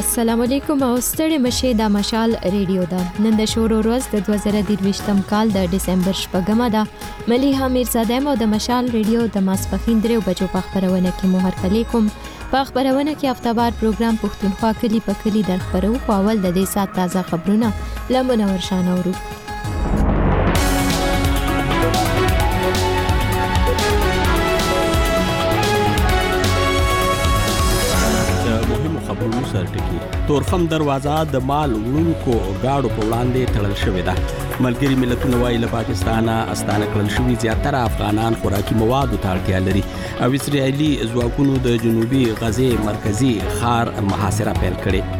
السلام علیکم او ستړي مشه د مشال ریډیو دا نن د شورو ورځ د 2023م کال د ډسمبر شپږمه ده مليحه میرزاده مو د مشال ریډیو د ماسپخین 3 بجو په خبرونه کې مهر کلیکم په خبرونه کې هفتهوار پروګرام پښتونخوا کلی په کلی در خبرو په اول د دې سات تازه خبرونه لمنور شانورو تورخم دروازه د مال وړونکو گاډو په وړاندې تړل شوې ده. ملګري ملتونه وايي له پاکستانه استانه کړل شوي زیاتره افغانان خوراکي موادو ته اړتیا لري او اسرائیلي ځواکونو د جنوبي غزې مرکزي ښار محاصره پیل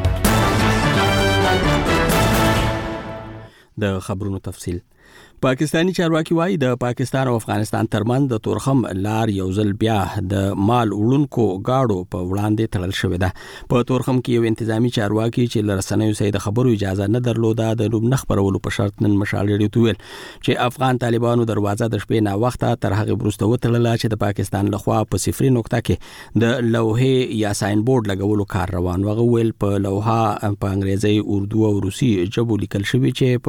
کړې. د خبرونو تفصیل پاکستانی چارواکي وايي د پاکستان او افغانستان ترمنځ د تورخم لار یو ځل بیا د مال وړونکو گاډو په وړاندې تړل شوې ده. په تورخم کې یو انتظامی چارواکي چې لرسنیو سره د خبرو اجازه نه درلوده د نوم نخبرولو په شرط نن مشال ریډیو ته ویل چې افغان طالبانو دروازه د شپې نه وخته تر هغه وروسته وتړله چې د پاکستان لخوا په صفري نقطه کې د لوحې یا ساين بورډ لګولو کار روان و. ویل په لوحه په انګریزي اردو او روسي ژبو لیکل شوی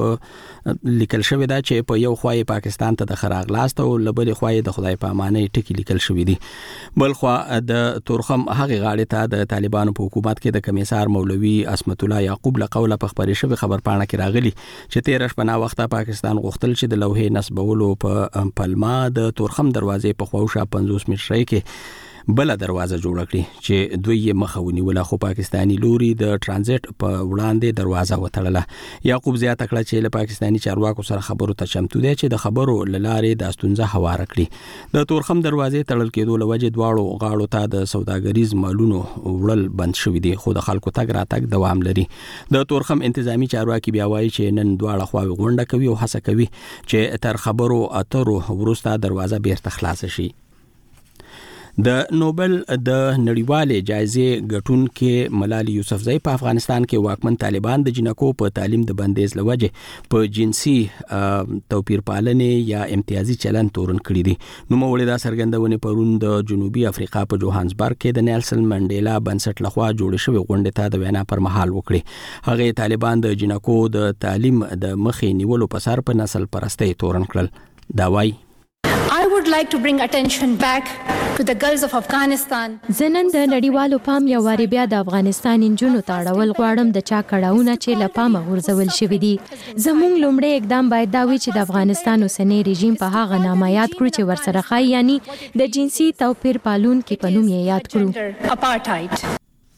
دا چې په یو خوای پاکستان ته د خراغلاست او لبل خوای د خدای په امانه ټکی لیکل شوی دی. بل خو د تورخم هغه غاړې ته د طالبانو په حکومت کې د کمیسار مولوی اسمت الله یعقوب له قوله په خبري شوی خبرپاڼه کې راغلی چې 13 شپه وخته پاکستان غوښتل چې د لوحې نسبولو په پلما د تورخم دروازې په خواوشا 50 متره کې بل دروازه جوړ کړي چې دوی یې مخاوني ولا خو پاکستانی لوري د ترانزیت په وړاندې دروازه وتړله. یعقوب زیاته کړه چې له پاکستانی چارواکو سره خبرو ته چمتو دي چې د خبرو لارې د استونزه هوار کړي. د تورخم دروازې تړل کېدو لوجه دواړو غاړو ته د سوداګریز مالونو وړل بند شوې دي خو د خلکو تګ راتګ دوام لري. د تورخم انتظامی چارواکي بیا وایي چې نن دواړه خواوې غونډه کوي او هڅه کوي چې تر خبرو اترو وروسته دروازه بیرته خلاص شي. د نوبل د نړیوالې جایزې ګټونکې ملالي یوسفزۍ په افغانستان کې واکمن طالبان د جنکو په تعلیم د بندیز لوجه په جنسي توپیر پالنې یا امتیازي چلن تورن کړی دي. نو مولې دا سرګندونه پرون د جنوبي افریقا په جوهانسبرګ کې د نیلسن منډیلا بنسټ لخوا جوړ شوی غونډه ته د وینا پر مهال وکړي. هغه طالبان د جنکو د تعلیم د مخې نیولو په سر په نسل پرستی تورن کړل. دا وایي I would like to bring attention back to the girls of Afghanistan. زنن د نړیوالو پام یو واری بیا د افغانستان انجونو تاړول غواړم د چا کړهونه چې لپامه غورځول شوې دي. زموږ لومړی اقدام باید دا وي چې د افغانستان اوسنی رژیم په هغه نامه یاد کړو چې ورسره خای یعنی د جنسي توپیر پالون کې په نوم یې یاد کړو.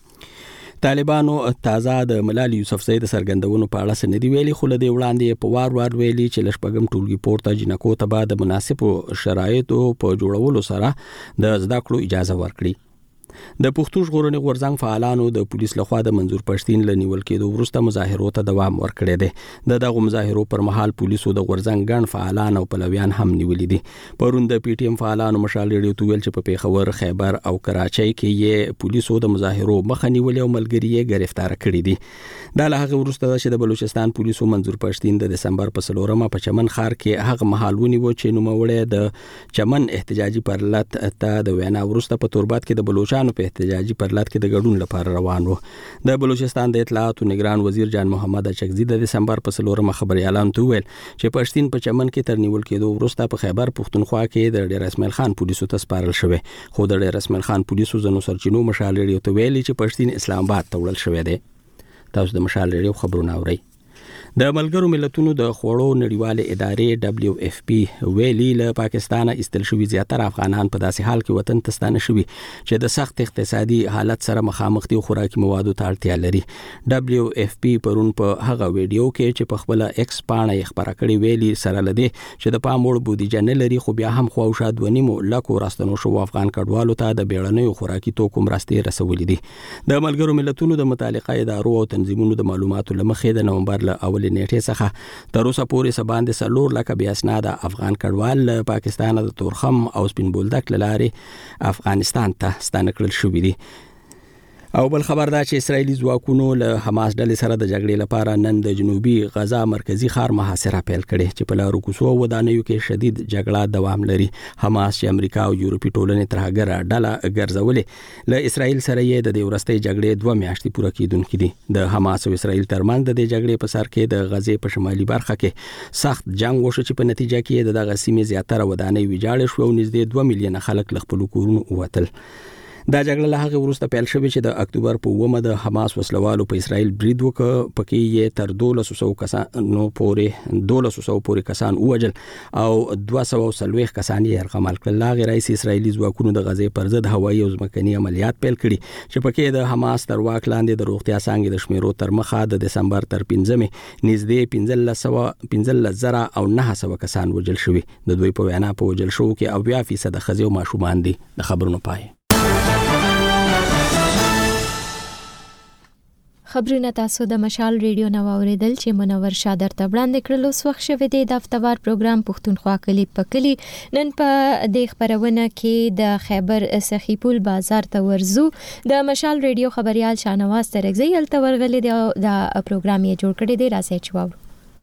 طالبانو تازه د ملالي یوسفزۍ د سرګندونو په اړه سندې ویلي خو له دې وړاندې په وار ویلي چې لشپګم ټولګي پورته جنکو ته به د مناسبو شرایطو په جوړولو سره د زده کړو اجازه ورکړي. د پښتون ژغورنې غورځنګ فعالانو د پولیس لخوا د منظور پښتين لنیول کېدو وروسته مظاهرو ته دوام ورکړی دی. دغه مظاهرو پر مهال پولیسو د غورځنګ ګڼ فعالان او پلویان هم نیولې دي. پرون د پی ټی ایم فعالانو مشال ریډیو ته ویل چې په پیښور، خیبر او کراچۍ کې یې پولیسو د مظاهرو مخه نیولې او ملګري یې گرفتار کړي دي. دا له هغه وروسته چې د بلوچستان پولیسو منظور پښتين د دسمبر په 4مه په چمن ښار کې هغه مهال ونیو چې نوموړی د چمن احتجاجي پرلط ته د وینا وروسته په توربات کې د بلوچستان په احتجاجي پرلط کې د ګډون لپاره روان وو. د بلوچستان د اطلاعات او نگران وزیر جان محمد اچکزي د دسمبر په 4مه خبري اعلان ته ویل چې پښتين په چمن کې تر نیول کېدو وروسته په خیبر پښتونخوا کې د ډیر اسماعیل خان پولیسو ته سپارل شوی خو د ډیر اسماعیل خان پولیسو زنو سرچینو مشال ریډیو ته ویلي چې پښتين اسلام آباد ته وړل شوی دی. تاسو د مشال ریډیو خبرونه اورئ. د ملګرو ملتونو د خوړو نړیواله ادارې WFP ویلي له پاکستانه استل شوی زیاتره افغانان په داسې حال کې وطن ته ستانه شوي چې د سخت اقتصادي حالت سره مخامخ دي او خوراکي موادو ته اړتیا لري. WFP پرون په هغه ویډیو کې چې په خپل ایکس باندې خبره کړې ویلي سره لدی چې د پام وړ بودیجه نه لري خو بیا هم خواوشا 2.5 لکه راستنو شو افغان کډوالو ته د بیړنیو خوراکي توکو مرستې رسولې دي. د ملګرو ملتونو د متعلقه ادارو او تنظیمونو د معلوماتو لمخې د نومبر له اول نیټې څخه تر اوسه پورې سباندې 4 لکه بیا اسناد افغان کډوال پاکستان د تورخم او سپین بولدک لارې افغانستان ته ستانه کړل شوې دي. او بل خبر دا چې اسرایلی ځواکونو له حماس ډلې سره د جګړې لپاره نن د جنوبي غزا مرکزی ښار محاصره پیل کړې چې په لارو کوڅو ودانیو کې شدید جګړه دوام لري. حماس چې امریکا او یورپي ټولنې ترهګره ډله ګرځولې له اسرایل سره یې د ورستۍ جګړې 2 میاشتې پوره کیدونکې دي. د حماس او اسرایل ترمنځ د جګړې په سر کې د غزې په شمالي برخه کې سخت جنگ وشو چې په نتیجه کې د غسیمې زیاتره ودانۍ ویجاړې شو او نږدې 2 میلیونه خلک له خپل کورونو ووتل. دا جګړه له هغه وروسته پیل شوې چې د اکتوبر په 9 د حماس وسلوالو په اسرائیل برید وکړ، پکې یې تر 1200 پورې کسان ووجل او 240 کسان یې یرغمل کړل. هغه رئیس اسرائیلي ځواکونو د غزې پر ضد هوایي او ځمکني عملیات پیل کړي چې پکې د حماس تر واک لاندې د روغتیا څنګه د شمیرو تر مخه د دسمبر تر 15 نږدې 15,000 او 900 کسان وجل شوي. د دوی په وینا په وجل شو کې 80% ښځې او ماشومان دي. د خبرونو پای. خبرونه تاسو د مشال ریډیو نو اوریدل چې منور شادر ته وړاندې کړلو. وخت شوه د هفتوار پروګرام پښتونخوا کلی په کلی. نن په د خبرونه کې د خیبر سخیپول بازار ته ورزو. د مشال ریډیو خبريال شانواز ترغزی ال تورغلې د پروګرام یې جوړ کړی دی. راځي چې واورو.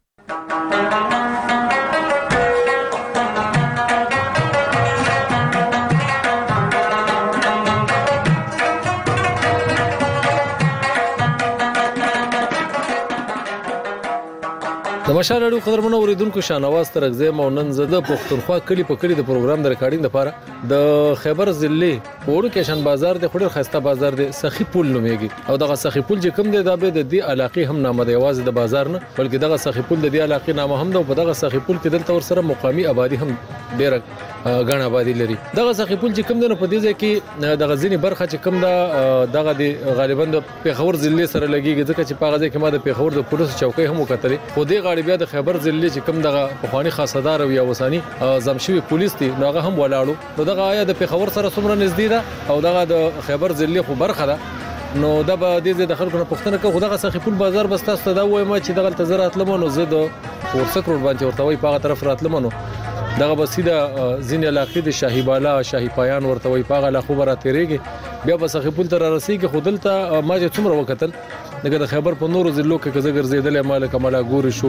د مشال اړو قدرمنو اوریدونکو شانواز ترغزی مونن زده پښتونخوا کلی په کلی د پروګرام د ریکارډینګ لپاره د خیبر ضلع وړو کېشن بازار د خډر خسته بازار د سخی پول نومېږي او دغه سخی پول چې کوم دی د دې علاقې هم نامه دی واز د بازار نه بلکې دغه سخی پول د دې علاقې نامه هم ده او په دغه سخی پول کې دلته ور سره مقامی آبادی هم ډېر غن آبادی لري. دغه سخی پول چې کوم دی په دې کې دغه ځینی برخه چې کوم ده دغه د غالبا د پیښور ضلع سره لګیږي ځکه چې په غزه کې ما د پیښور د پولیس چوکۍ هم وکړلې خو دې بیا د خیبر ضلع چې کوم دغه پخوانی خاصدار او یا وسانی زمشوي پولیس دي نو هغه هم ولاړو نو دغه آیا د پیښور سره څومره نږدې ده او دغه د خیبر ضلع خو برخه ده نو د به د خلکو نه پوښتنه کوي دغه سخی پول بازار بس تاسو ته دا وایم چې دغه تزرات لمنو زه د ورسک روډ باندې ورته وای په طرف راتلمنو دغه بسیده ځین علاقې د شاهي بالا شاهي پایان ورته وای په غلا خبره تیریږي بیا بس سخی پول تر رسیږي خودلته ما چې څومره وکتل دغه د خیبر په نورو ضلعو کې کزه ګرځیدل مال کمالا ګوري شو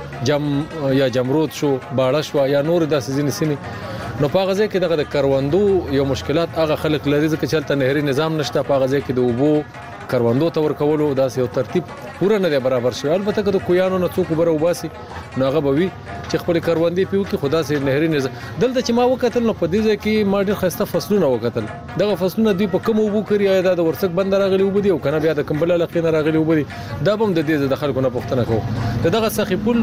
یا جمرود شو باړه شو یا نور داسې ځینې سیمې نو په غزه کې دغه د کروندو یو مشکلات هغه خلک لري ځکه چې تل نهري نظام نشته په غزه کې د وبو کروندو ته ورکولو داسې یو ترتیب پوره نه دی برابر شوی. البته که د کویانو نه څوک بره وباسي نو هغه به وي چې خپل کروندې پیو کې خدا سي نهري نظام دلته چې ما وکتل نو په دې کې ما ډېر خسته فصلونه وکتل دغه فصلونه دوی په کوم وبو کړی یا د ورسک بند راغلی وبدي او کنه بیا د کمبل لقین راغلی وبدي دا هم د دې د خلکو نه پوښتنه کوو دغه سخی پول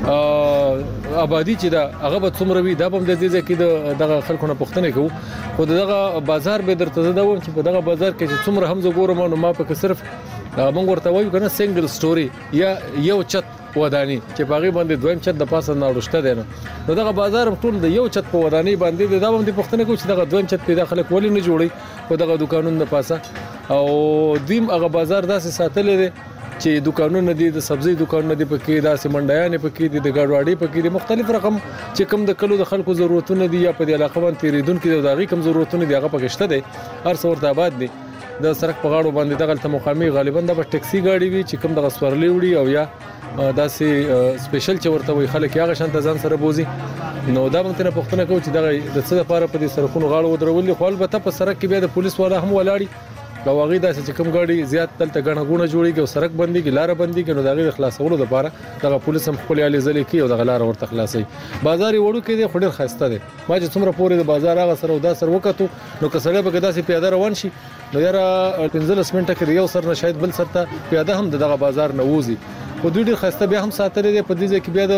آبادی چې دا هغه به څومره وي دا هم د دې کې دغه خلکو نه پوښتنه کوو خو دغه بازار به درته دا و چې په دغه بازار کې چې څومره هم زګورم نو ما په صرف موږ ورته وایو کنه سنگل سټوري یا یو چت ودانی چې باغی باندې دویم چت د پاسه ناوړشته دی نو دغه بازار ټول د یو چت په ودانی باندې دا هم د پښتنه کو چې دغه دویم چت پیدا خلک ولې نه جوړي په دغه دکانونو د پاسه او دیم هغه بازار داسې ساتل دي چې دکانونه دي د سبزی دکانونه دي پکې داسې منډیان پکې دي د ګاډوړي پکې دي مختلف رقم چې کوم د کلو د خلکو ضرورتونه دي یا په دې علاقه باندې تیریدونکو د دغه کم ضرورتونه دي هغه پکې شته دي هر څور ته آباد دي د سرک په غاړو باندې دغه مقامي غالبا د ټیکسي گاډي وي چې کوم د غسورلې وړي او یا داسې سپیشل چې ورته وي خلک هغه شان ته ځان سره بوزي نو دا مونږ ته پوښتنه کوو چې دغه د څه لپاره په دې سرکونو غاړو ودرولې خو البته په سرک کې بیا د پولیس والا هم ولاړی دا واغې داسې چې کوم ګاډي زیات تلته غڼه غونه جوړیږي او سرک بنديږي لار بنديږي نو دغه خلاصولو لپاره دغه پولیس هم خپل علي ځلې کوي او دغه لار ورته خلاصي بازار وړو کې د خډر خسته دي ما چې څومره پورې د بازار هغه سره ودا سر وکړو نو کسړې به داسې پیاده روان شي نو یاره 15 منټه کې یو سر نه شاید بل سر ته پیاده هم دغه بازار نه وځي خو دوی ډېر خسته بیا هم ساتل دي په دې کې بیا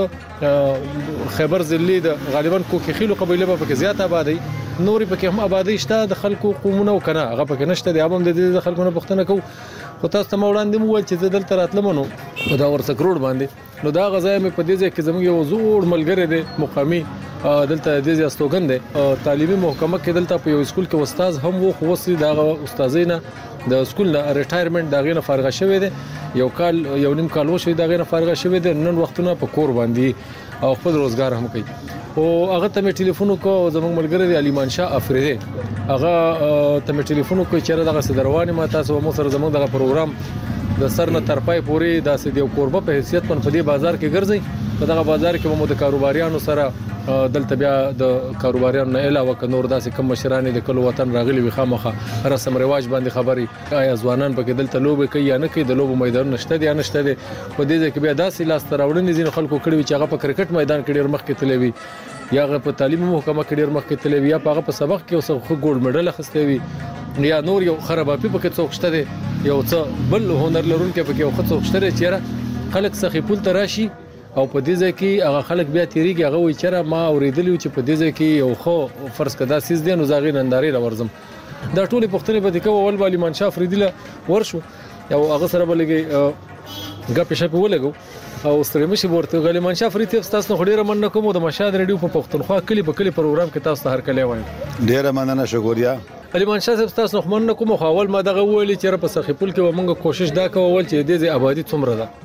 د خیبر ضلع د غالبا کوکیخیلو قبيله په کې زیات آبادی نوري پکې هم آبادی شته د خلکو قومونه وکنه هغه پکې نشته دی هم د خلکو نه پوښتنه کوو خو تاسو ته وړاندې مو ول چې دلته راتلمنو په دا ورسک روډ باندې نو دا غزا مې په دې کې زموږ یو زوړ ملګری دی مقامي دلته د دې استوګن دی تعلیمي محکمه کې دلته په یو سکول کې استاد هم وو خو وسې دا استادینه د سکول نه ریټایرمنټ دا غینه فارغ شوی دی یو نیم کال وشوي دا غینه فارغ شوی دی نن وختونه په کور باندې او خپل روزګار هم کوي. او هغه ته ټلیفون کو زموږ ملګری علي مان شاه افریدي هغه ته ټلیفون کو چې دغه صدروانه ما تاسو مو سره زموږ دغه پروګرام د سر نه تر پای پورې داسې د کوربه په حیثیت په دې بازار کې ګرځي. په دغه بازار کې مو د کاروباریانو سره دلته بیا د کاروباریانو نه علاوه ک نور داسې کم مشران د کلو وطن راغلي وي خامخه رسم رواج باندې خبري آیا ځوانان په کې دلته لوبه کوي یا نه کوي د لوبو میدان نشته دی یا نشته دی. په دې کې بیا داسې لاس تراوړنې ځین خلکو کړي چې هغه په کرکټ میدان کې ډیر مخ کې تلوي یا هغه په تعلیمي محکمه کې ډیر مخ کې تلوي یا هغه په سبق کې اوسه ګولډ میډل اخیستی وي یا نور یو خراباپي پکې څوک شته دی یو څه بل هنر لرونکي پکې یو څوک شته دی چې خلک سخی پول تراشي او په دې ځای کې هغه خلک بیا تیریږي هغه وایي چې ما اوریدلی چې په دې ځای کې یو خو فرض کدا سیس دی نو زاغي ننداري راورزم. دا ټولې پښتنې به د کوه ول علي مان شاه افریدي له ورشو او هغه سره بلګي غپ شپ ولګو او ستړي مشي ورته علي مان شاه افریدي تاسو نو ډیره مننه کوم د مشاهد ریډیو په پښتونخوا کلی په کلی پروګرام کې تاسو هر کله وایم. ډیره مننه شکریا علي مان شاه تاسو نو مننه کوم خو اول ما دغه ویلي چې په سخی پول کې موږ کوشش دا کوو چې د دې آبادی څومره ده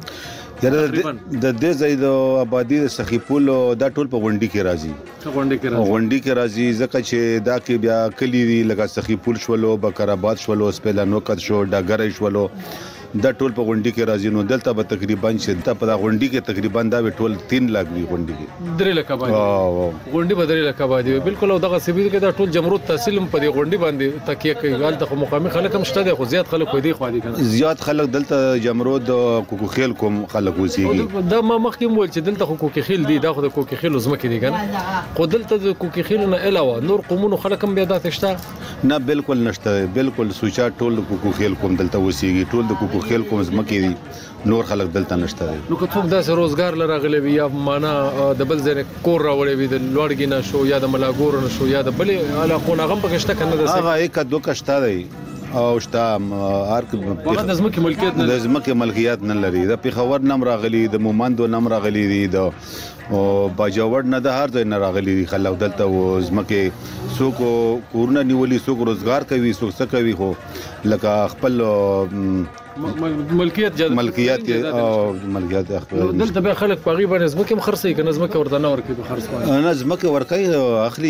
د دې ځای د آبادی د سخی پول دا ټول په غونډي کې راځي ځکه چې دا کې بیا کلی لکه سخی پول شولو بکرآباد شولو سپیلا نوکد شو ډاګر شولو دا ټول په غونډي کې راځي. نو دلته به تقریبا چې دا په غونډي کې تقریبا دا ټول 3 لک وي غونډي کې 3 لک آبادی غونډي به 3 لک آبادی بالکل او دغه سبیل کې دا ټول جمهوریت تحصیل په دې غونډي باندې تکیه کوي. غلطه مقامي خلک هم شته دي خو زیات خلک کوي خو دي کنه زیات خلک دلته جمهوریت کوکو خیل کوم خلک وسیږي. دا ما مخکې مول چې دلته کوکو خیل دي دا خو د کوکو خیل زمکه دي کنه خو دلته د کوکو خیل نه علاوه نور قومونو خلک هم بیا داسې شته نه بالکل نشته بالکل سوچا ټول کوکو خیل کوم دلته وسیږي ټول د کوکو خیل کوم زمکه نور خلک دلته نشته. نو که څوک داسې روزګار لراغلی وي یا معنا د بل ځای کور راوړی وي د لوړګي نه شو یا د ملاګور نه شو یا د بلې علاقو نه هم پکې شته کنه هغه یک دوه کشته دی او شته ارک د زمکه ملکیت نه د زمکه ملکیت نه لري د پیښور نم راغلی د مومندو نم راغلی دی د او باجوړ نه د هر ځای نه راغلی خلک دلته و زمکه څوک کورونه نیولي څوک روزګار کوي څوک څه کوي خو لکه خپل ملکیت او ملکیت دلته به خلک پاغي باندې زمکه خرڅي کنه زمکه ورته نه ورکي به خرڅ کوي نه زمکه ورکي اخلي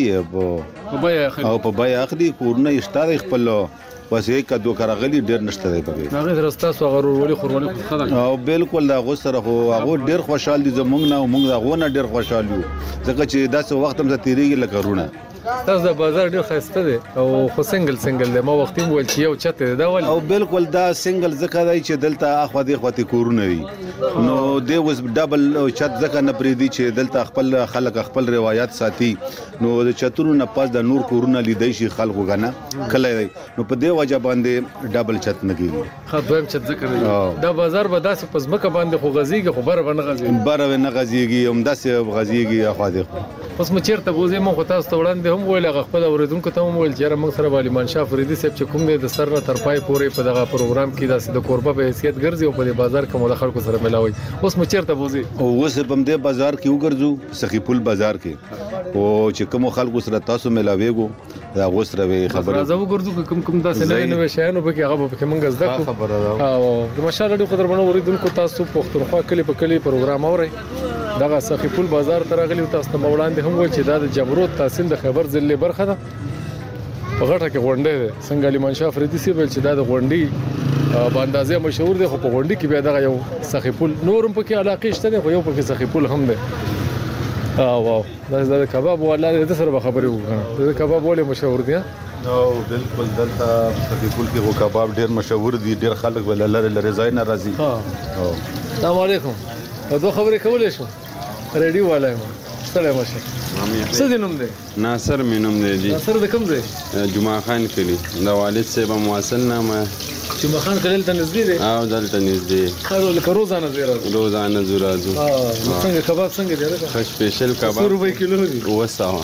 په بای اخلي کورونه اشتاره خپل بس یک دو کارغلی ډیر نشته دی پکې هغه درسته سو غرورولي خورولي خدای او بالکل دا غوسره خو هغه ډیر خوشحال دي زمونږ نه موږ دا غونه ډیر خوشحال یو ځکه چې دا څو وخت هم تیریږي لکه رونه تاسو د بازار ډیر خسته دي او خو سنگل دی ما وخت هم ول چې یو چته دا ول او بالکل دا سنگل ځکه دی چې دلته اخو دی خواته کورونه دي نو دی وس ډبل چت ځکه نه پریدي چې دلته خپل خلک خپل روایت ساتي نو د چتونو نه پاس د نور کورونه لیدای شي خلکو غنه کله نو په دی وجه باندې ډبل چت نه کیږي خو دویم چت ذکر دا بازار به داسې پزمکه باندې خو غزيږي خو بره نه غزيږي هم داسې غزيږي اخو دی اوس مچرته بوزي مو تاسو ته وړاندې هم ویل هغه خپل اوریدونکو ته هم ویل چې موږ سره علي مان شاه افریدي صاحب چې کوم د سر نه تر پای پورې په دغه پروګرام کې داسې د کوربه په حیثیت ګرځي او په بازار کې مو خلکو سره ملاوي اوس مچرته بوزي او اوس په دې بازار کې وګرځو سخی پول بازار کې او چې کوم خلکو سره تاسو ملاويګو دا غوسره خبره راځو وګرځو کوم داسې نوې شیانو به کې هغه به موږ زده کوو او د مشال ډیو قدرمنو اوریدونکو تاسو پښتونخوا کلی په کلی پروګرام اورئ دغه سخی پول بازار ته راغلی تاسو ته وړاندې هم وایي چې دا د جمهوریت تحصیل د خبر ضلع برخه ده په غټه کې غونډه ده څنګه علي مان شاه افریدي سی ویل چې دا د غونډي په اندازې مشهور دی خو په غونډي کې بیا دغه یو سخی پول نورم پکې علاقې شته خو یو پکې سخی پول هم دی واو دا د کباب ولا د سره خبرې وکړه د کباب ولې مشهور دی نو بالکل دلته سخی پول کې هو کباب ډیر مشهور دي ډیر خلک ول لره رضای نه راځي السلام علیکم دوه خبرې کولې شو ریډیو والا ما سلام مشه څه دې نوم دی ناصر مې نوم دی جی ناصر د کوم ځای جمعه خان کلی د والد صاحب مواصل نامه جمعه خان کلی ته نږدې دی او دلته نږدې خو لکه روزانه زه راځو څنګه کباب څنګه دی ښه سپیشل کباب 100 روپے کیلو دی وسه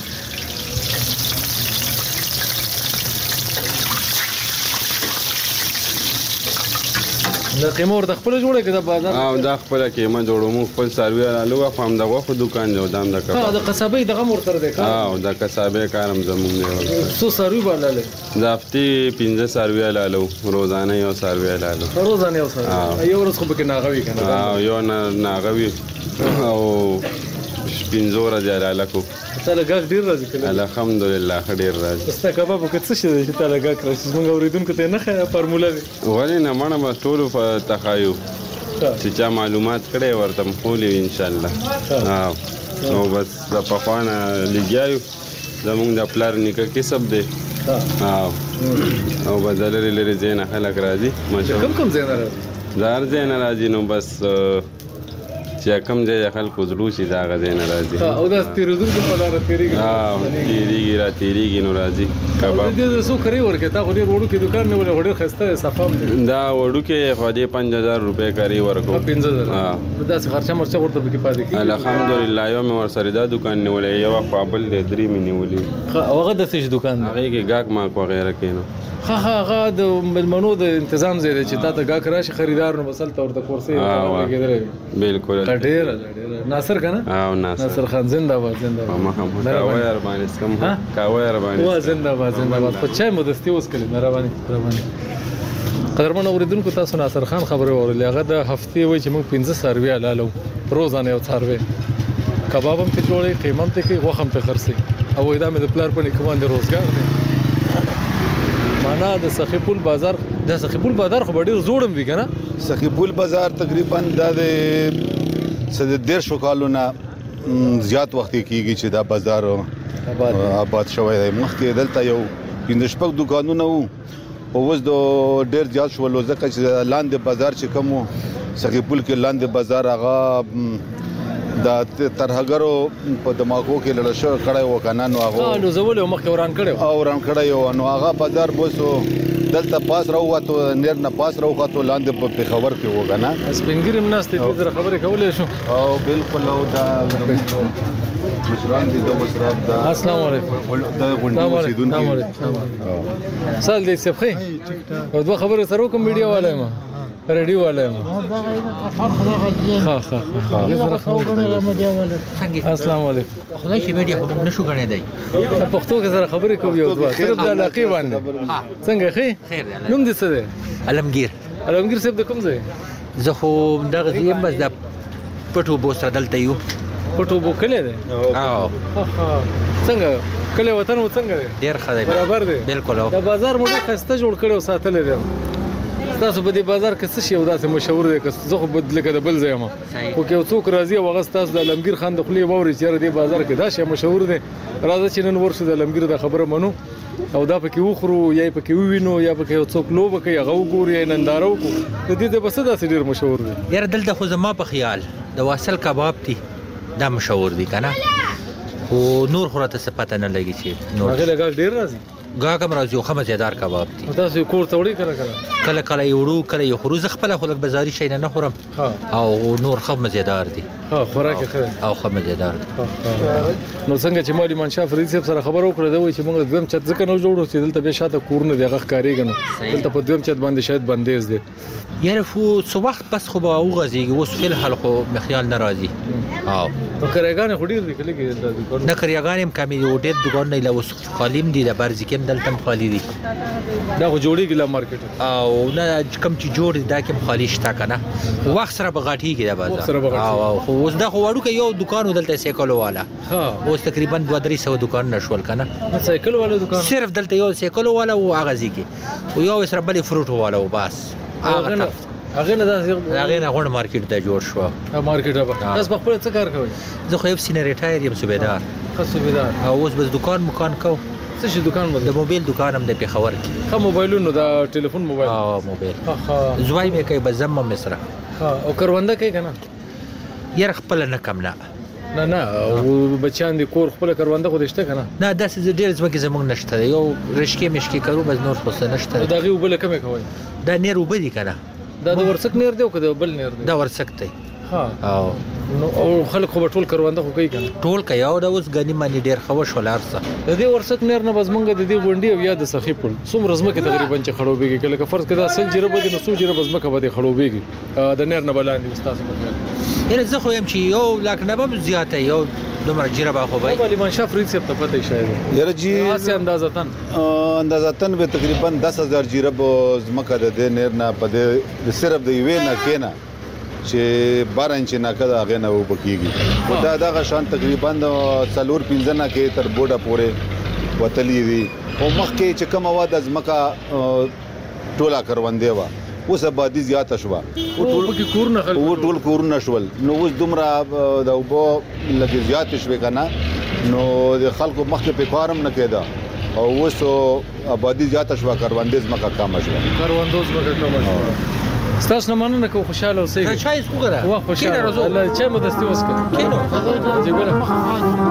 د قیمه ور د خپل جوړه کې د بازار او د خپل قیمه جوړو مو خپل سروي رالو خو هم دغه خو دکان جو دام د کباب د قصابې دغه مور تر دی او د قصابې کارم زمون دی څو سروي باندې د هفتې 15 سروي لالو روزانه یو سروي لالو روزانه یو سروي یو ورځ خو به کې ناغوي کنه او یو ناغوي او 15 ورځې لاله کو تعالی ګاګ ډیر راځي کله الحمدلله ډیر راځي ستا کباب کې څه شي چې تعالی ګاګ راځي موږ اوریدونکو ته نه خه فارموله دی ولې نه مړه ما ټول په تخایو چې چا معلومات کړي ورته مخولي ان شاء الله نو بس د پخوانه لګیاو زمونږ د پلار نیکه کسب دی او بدل لري زین خلک راځي ماشاءالله کوم زین راځي زار زین راځي نو بس چې کوم ځای خلکو زړه شي دا غځي نه راځي او دا تیرېدونکو په لار تیریږي تیریږي نو راځي کباب دې څو کری ورکه تا غوډي وړو کې دکان نه ولې غوډي خسته صفام دا وړو کې خو دې 5000 روپے کری ورکو 5000 دا څه خرچه مرچه ورته کې پاتې کی الحمدلله یو مې ور سره دا دکان نیولې یو قابل دې درې مې نیولې هغه د څه دکان هغه کې ګاګ ما کو غیره کینو هغه د ملمنو د تنظیم زیاده چې تا ته ګاګ راشي خریدار نو مسل تور د کورسې کېدل بالکل ډېر ناصر کنه ناصر خان زنده باد ما هم کاوه اربانی سکم کاوه اربانی وا زنده باد په چای مدستي اوس کړي مهرباني قدرمن اوریدونکو تاسو ناصر خان خبره اورلې هغه د هفتې وای چې موږ 15 سروي لالو روزانه یو سروي کباب هم ته جوړي قیمت ته کې غوخم ته خرسي او دا مې د پلار په نکمان د روزګار دی معنا د سخیپول بازار خو ډیر زوړم وی کنه سخیپول بازار تقریبا د 150 کالونو زیات وخت کېږي چې دا بازار آباد شوی دی مخکې دلته یو 15 دکانونه وو او اوس د ډیر زیات شول ځکه چې لاندې بازار چې کوم سخیپول کې لاندې بازار هغه د ترهګرو په دماغو کې لړ شو کړای و کنه نو هغه نو زول یو مخ وران کړی نو هغه بازار بوسو دلته پاس راوته نیر نه پاس راوته لاندې په پیښور کې و کنه سپینګریم ناشته دې خبره کولې شو او بالکل او دا مشران دي د مشراب دا السلام علیکم دا غونډه سیدونکو سال دې سفخي او دوه خبره سره کوم ویډیو والے ما ریډیو والے ما السلام علیکم خدای شي ویډیو خو نشو غنې دی پښتو کې سره خبرې کوي او دوه صرف د علاقې باندې څنګه خیر نوم دې څه دی علمگیر صاحب د کوم ځای زه خو دغه یم بس د پټو بو سره دلته یو پټو بو کله دی څنګه کله وطن و څنګه دی ډیر خدای برابر دی بالکل دا بازار موږ خسته جوړ کړو ساتل دی تاسو په دې بازار کې څه شی وداسه مشهور دی که زه خو بدل کده بل ځای ما او کې څوک راځي او غس تاسو د علمگیر خان د خلی ووري چې دې بازار کې دا شی مشهور دی راځي چې نن ورسره د علمگیر د خبره منو او دا پکې وخرو یا پکې ووینو یا پکې څوک لوب کوي هغه وګوري نندارو کو د دې د بس دا ډیر مشهور دی یاره دلته خو زما په خیال د واصل کباب دی دا مشهور دی کنه او نور خو راته پته نه لګی چې نور هغه لګا ډیر راځي ګاګم راځي خو مزیدار کباب دی تاسو کور ته وړي کله یوړو کله یو خروز خپل خلک بازاري شي نه خورم او نور خو مزیدار دی خوراک خیر او خو مزیدار دی نو څنګه چې مالي منشا فرید صاحب سره خبرو کړې دا وایي چې موږ دویم چت ځکه نو جوړو چې دلته به شاته کورونه دی هغه ښکاریږي دلته په دویم چت باندې شاید بندیز دی یاره فو څو وخت بس خو به وغځيږي اوس فل حل خو مخیال ناراضي او کریګان خډیر دی کله کې نه کریګان هم کمی دی ډېر دکان نه لوس خالیم دی د برځ کې دلته خالی دی دا خو جوړیږي لا مارکیټ او نه کم چې جوړ دا کې خالی شتا کنه وخت سره بغاټیږي دا بازار او اوس دا خو وړو کې یو دکان دلته سایکل والا اوس تقریبا 200 دکان نشول کنه سایکل والا دکان صرف دلته یو سایکل والا او اغازي کې او یو سره بل فروټ والا او بس هغه نه غوړ مارکیټ ته جوړ شو مارکیټ به تاسو په خپل څه کار کوئ زه خو یو سینه ریټایر یم صوبیدار او اوس بس دکان مکان کو څه شي دکان مو د موبایل دکان هم د پیښور کې خو موبایلونو دا ټلیفون موبایل موبایل زوی مې کوي بزم مصر او کرونده کوي کنه ير خپل نه کم نه او بچان دي کور خپل کرونده خو دشته کنه نه داسې ډیر ځمکه زمونږ نشته یو رشکې مشکې کارو بس نور څه نشته دا غي وبله کمه کوي دا نیر وبدي کنه دا د ورسک نیر دی او کده بل نیر دی دا ورسک دی او خلک خو ټول کرونده خو کوي کنه ټول کوي او دا اوس غنی مانی ډیر خوش ولارسه د دې ورسک نیر نه بزمنګ د دې غونډي او یا د سخیپل څومره زمکه تقریبا چې خړوبېږي کله که فرض کړه سل جره بده نو سو جره بزمکه بده خړوبېږي د نیر نه بلاندې استاد یره زه خو يم چې یو لاک نه به زیاته یو دومره جره به خو به ولی منشا فرید صاحب ته پته شاید یره جی اسه اندازاتن به تقریبا 10000 جره زمکه د نیر نه په صرف د یوې نه کېنه چې 12 انچ ناکه دا غنه وبکیږي دا دغه شان تقریبا 4-5 نه کې تر بوډا پورې وتلی دي او مخکې چې کوم واد از مکه ټولا کروندې وا اوس آبادی زیاته شو او ټول کورونه شول نو اوس دومره د وبو لګي زیات شوي کنه نو د خلکو مخکې په کارم نه کېده او اوس آبادی زیاته شو کروندې مکه کم شو ستاسو نه مننه کوم خوشاله اوسئ چای وګوره وا خوشاله الله چې مدستي وسکه کینو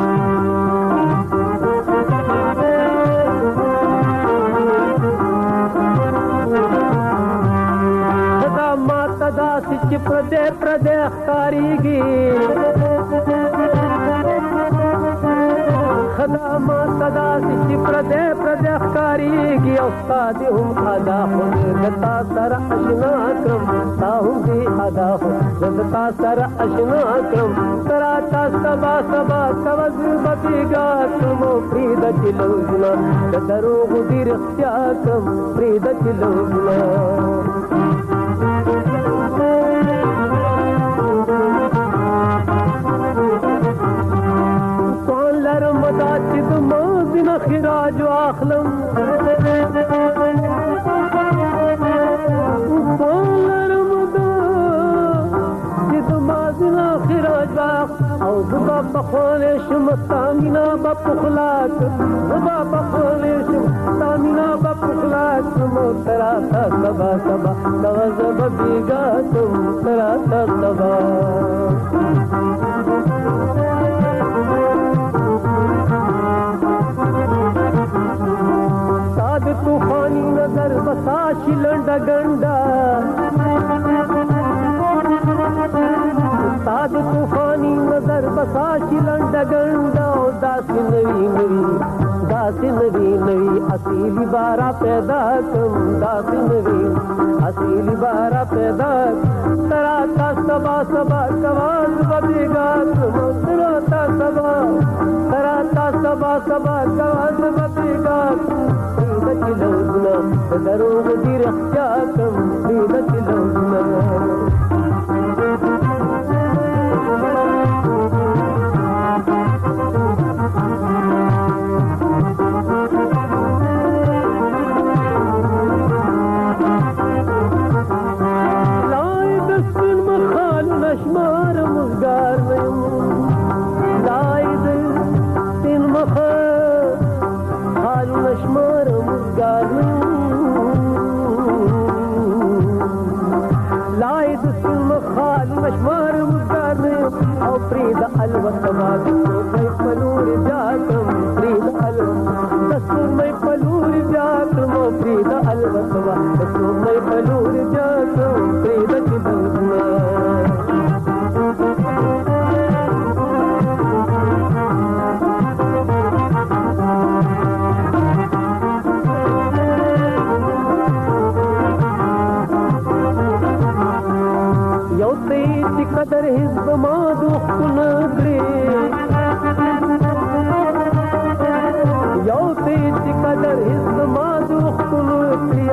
چې پردې ښکاریږي خدامات صدا چې پردې ښکاریږي او استاد هم ادا خو دتا سره اشنا کړم تا هم دې ادا خو دتا سره اشنا کړم ترا تا سبا کوز بپیګا کوم فرید چلوزنا د دروغ دې رښتیا کوم فرید چلوزنا خراج واخلم لرمدا چې دمازنا خراج واخ او زبا بخول شم تامینا بپخلات زبا بخول شم تامینا بپخلات مو تراتا سبا توزب بیگا تم تراتا سبا तूफानी नजर बसाशी लंडा गंडा साद तूफानी नजर बसाशी लंडा गंडा दासी नवी असीली बारा पैदा कम दासी नवी असीली बारा पैदा तराता सबा कवाज बबेगा तराता सबा कवाज बबेगा चलौना दरोग दी रक्षा कम दीद चलौना लाए दस्तिन मखाल नशमार मुजगार लाए दस्तिन मखाल नशमार लाइद खाल मशमार मुस्कान और प्रीद अलवतवा मैं पलूर जातम प्रीद अलवत मैं पलूर जातम प्रीद अलवतवा मैं पलूर जातम प्रीद चिलना قدر حزب ما دخل دري یو تیج قدر حزب ما دخل دري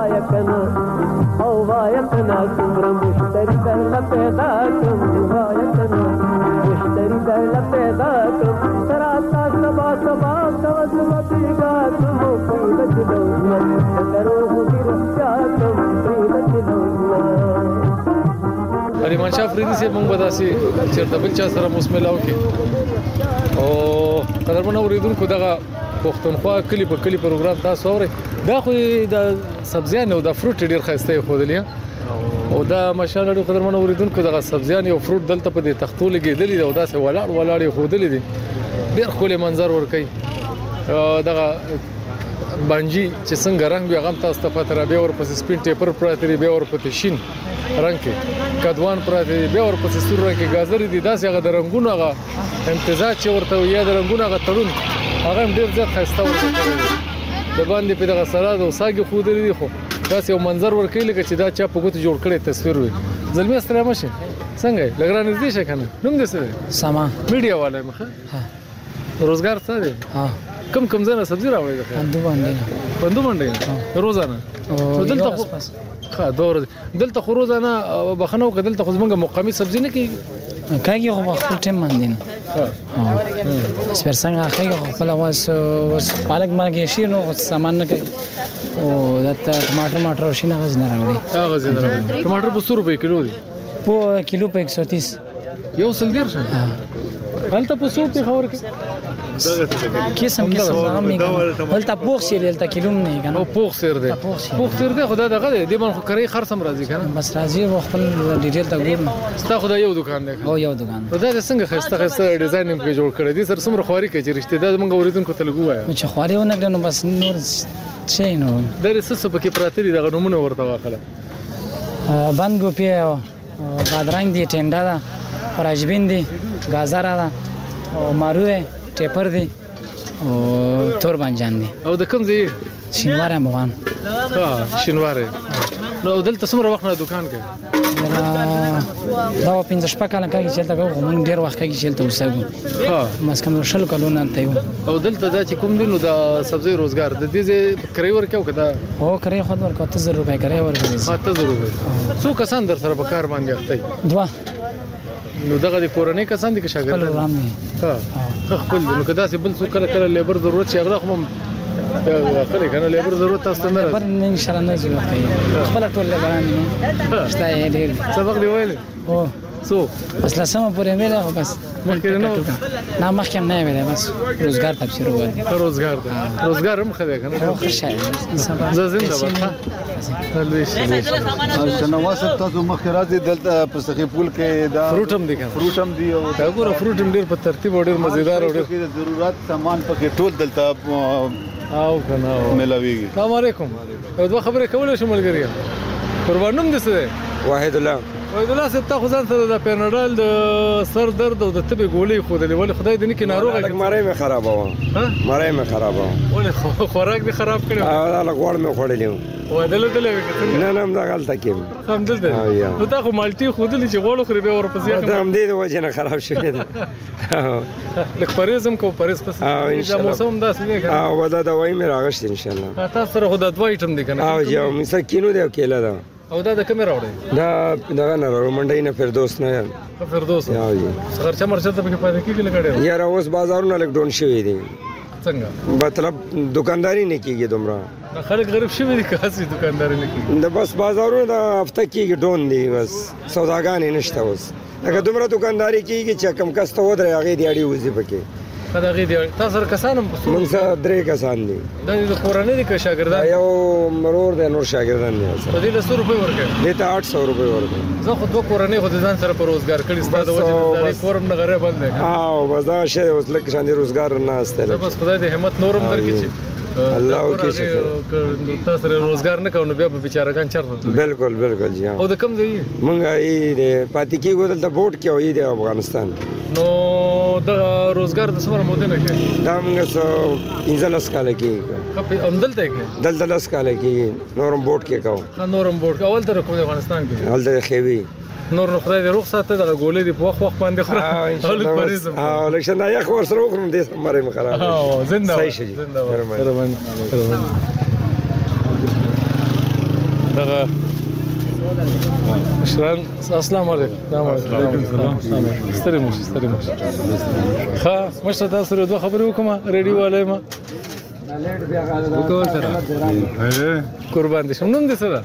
او وایکنا څومره مشتری در پیدا کړم وایکنا مشتری در پیدا کړم تراتا سبا کوز متیګا تمو په دلونه دروغ دې رښتیا کوم په دلونه اریمان شاه فریدي سي مونږ بداسي چیرته بل چا سره مسملاو کې او قدرمن اوریدونکو دغه پښتونخوا کلی په کلی پروګرام تاسو اورئ دا خو د سبزیان او د فروټ ډیر خسته خودلې او دا ماشاءالله قدرمن اوریدونکو دغه سبزیان او فروټ دلته په دې تختو لګیدلې دا داسې ولاړ خودلې دي ډیر خولي منظر ور کوي دغه بانجی چې څنګه رنگ وي غم تاسو ته پته را به ور پس سپین ټیپر پراته به ور پته شین رنگ کې کدوان پراته به ور پس سور رنگ کې گازر دي داسې هغه د رنگونو هغه امتزاج چې ورته یا د رنگونو هغه تړون هغه ډیر ځکه خسته ورته د باندې په دغه سلاد او ساګي خو دي خو داسې یو منظر ور کوي لکه چې دا چا په ګوت جوړ کړي تصویر وي زلمی ستړي مشه څنګه لګران دې شه کنه نوم دې څه سما میډیا والے مخه ها روزګار څه دی ها کم ځای نه سبزي راوړی د پندو باندې پندو باندې روزانه دلته ښه دور دلته خو روزانه بخنه او دلته خو زمونږ مقامي سبزي نه کیږي کاږي خو خپل ټیم باندې نه سپر څنګه کاږي خو خپل واس پالک مارګي شي نو سامان نه کوي او دته ټماټر شي نه غز نه راوړي هغه زنه راوړي ټماټر په 100 روپے کیلو دي په کیلو په 130 یو سل ډیر شه هلته په 100 په خبر کې کیسم هلته پوخ سیر هلته کیلو نه کنه او پوخ سیر دی پوخ سیر دی خدای دغه دی من خو کرای خرڅم راځي کنه بس راځي خپل ډیټیل ته ګورم ستا خدای یو دکان دی او یو دکان دا څنګه خسته ډیزاین په جوړ کړی دي سر سمره خواري کوي چې رښتیا دا موږ اوریدونکو ته لګو وایو چې خواري ونه کړنو بس نور شي نو درې څه پکې پراته دي دغه نمونه ورته واخله بند ګوپی بادرنګ دی ټنډا دا راجبین دی گازر دا او مارو دی ټیپر دی او تور بانجان دی او د کوم ځای شینوار افغان شینوار نو دلته څومره وخت نه دکان کې دا 15 کاله کې چلته کوم موږ ډیر وخت کې چلته وسګو مسکم شل کلونه ته یو او دلته دا چې کوم دینو د سبزی روزګار د دې کرای ورکو کدا هو کرای خود ورکو 1000 روپے کرای ورکو 1000 روپے څو کسان در سره په کار باندې اخته دوا نو دغه د کورنۍ کسان دي که شاګردان خپل نو کدا چې بل څو کله لیبر ضرورت شي هغه هم خلک کنه لیبر ضرورت تاسو نه پر ان شاء الله نه ضرورت خپل ټول لیبران نه شته ډیر سبق دی ویل او سو بس لاسمه پورې مې راغو بس مخکې نه مخکې نه ویل بس روزګار تفسیر وګورئ روزګار هم خدای کنه خوشاله زنده شنواز تاسو مخکې راځي دلته په سخی پول کې دا فروټم دي او دا ګوره فروټم ډیر په ترتیب او ډیر مزیدار او ډیر ضرورت سامان پکې ټول دلته او کنه ملاويږي السلام علیکم او دوه خبره کولای شم ملګری قربانوم دې څه واحد الله صاحب تا خو ځان سره د پیناډال د سر درد او د تبې ګولۍ خودلې ولې خدای دې نه کې ناروغه مړی مې خرابه ولې خوراک دې خراب کړی دا لغوړ مې خوړلی و دلته نه هم دا غلطه کېم هم دلته نو تا خو مالټي خودلې چې غوړ خوري به ورپسې دا هم دې د وجې نه خراب شوی دی لږ پرهیز هم کوو پرهیز پسې دا موسم داسې دی که او دا دوايي مې راغشتې انشاءالله تاسو سره خو دا دوه ایټم دي که نه او یو مثلا کینو دی او کیله ده او دا د کومې راوړی دا دغه نه راوړو منډۍ نه فردوس نه فردوس خرچه مرچه ته پکې پاتې کېږي لږ ډېر یاره اوس بازارونه لږ ډون شوي دي څنګه مطلب دکانداري نه کېږي دومره خلک غریب شوي دي که هسې دکانداري نه کېږي د بس بازارونه د هفته کېږي ډون دي بس سوداګانې نشته اوس لکه دومره دکانداري کېږي چې کم کس ته ودرې هغې دیاړي وځي پکې هغې دیاړي تاسو سره کسان هم موږ سره 3 کسان دي دا د کورنۍ دي که شاګردان یو مرور دی نور شاګردان دي په دې له 100 روپۍ ورکوي دې ته 800 روپۍ ورکوي زه خو دوه کورنۍ خو د ځان سره په روزګار کړي ستا د وجې د کورم نه غری بند دی بس دا شی اوس لکه شان دي روزګار نه استه بس خدای دې همت نورم درکړي چې الله وکړي چې تاسو سره روزګار نه کوو نو بیا به بیچارهګان چرته بالکل جی او د کوم ځای مونږ یې پاتې کېږو دلته بوټ کې او یې د افغانستان نو د روزګار د څومره موده نه کوي دا موږ 15 کاله کېږي همدلته کې دلته 10 کاله کېږي نورم بوټ کې کوو نورم بوټ اول تر کوم افغانستان کې هلته خېوي نور نو خدای دې روغ ساته د ګولې دی په وخت باندې خورا اول پریزم لکه څنګه یا خو سره وکړم دې مړې مخرا زنده صحیح شي دغه مشران السلام علیکم ستړي مشه ښه مشر تاسو سره دوه خبرې وکړم ریډیو والے ما قربان دي شم نوم دې څه ده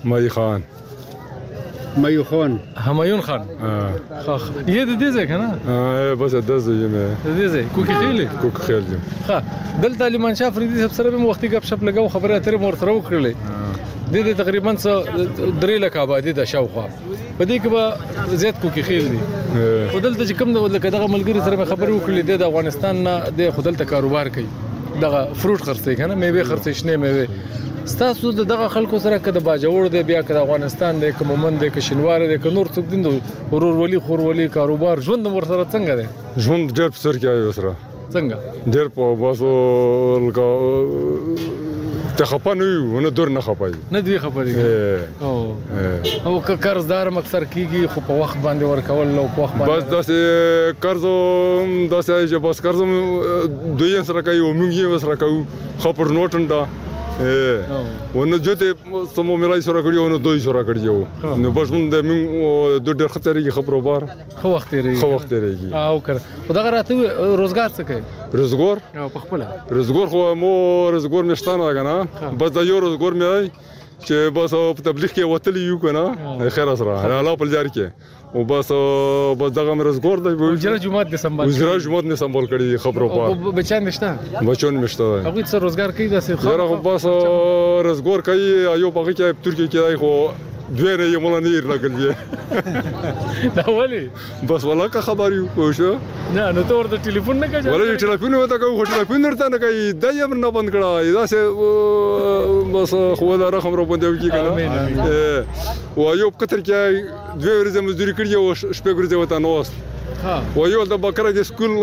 همایون خان یه د دې ځای کنه بس د دې ځای کوکي خیل ها دلته لیمان شاه فریدي صاحب سره به وختي غب شپ لګاو خبره اترې مور سره وکړلې د تقریبا 3 لک آبادی د شاوخوا په دې کې به زیات کوکي خیل دي خدلته چې کوم دغه ملګری سره خبرې وکړلې د افغانستان نه د خدلته کاروبار کوي دغه فروټ خرڅي کنه میوه خرڅي شنه میوه ستاسو دغه خلکو سره کده باجوړ دی بیا کده افغانستان دی کوم من دی که شینوار دی که نور څوک دین ورورولي خورولي کاروبار ژوند ور سره څنګه دی ژوند ډېر په سر کې آی وسره څنګه ډېر په باسو ته خپه نه یو نه دور نه خپای نه دی خبرې او که قرضدار اکثر کیږي خو په وخت باندې ورکول نو په وخت باندې بس داسې قرض داسې چې بس قرض دوی سره کوي او موږ یې سره کوو خبر نوټن دا ونه جته سمو ملای سره کړیو نو دوی سره کړیو نو بس موږ د موږ د ډېر خطرې خبرو بار خو وخت لري او کړه خدای راته روزګار څه کوي روزګار په خپل روزګار خو مو روزګار مشتانه کنه بس دا یو روزګار مې چې بس په تبلیغ کې وتلی یو کنه خیر سره الله په لار کې او بس دغه روزګار دی وزیر جماعت نه سمبال وزیر جماعت نه سمبال کړی خبرو په بچان نشته بچون مشته هغه څه روزګار کوي داسې خو بس روزګار کوي ایو په کې ترکیه کې خو دوی نه یې مولا نه لګل دا ولی بس ولا کا خبر یو کوشو نه نو ته ورته ټلیفون نه کوي ولا ټلیفون وته کوي ټلیفون ورته نه کوي دا یې نه بند کړه دا سه بس خو دا رقم رو باندې وکی کنه او ایو په قطر کې دوی ورځې مزدوري کړی او شپږ ورځې وته نو واست او یو د بکره د سکول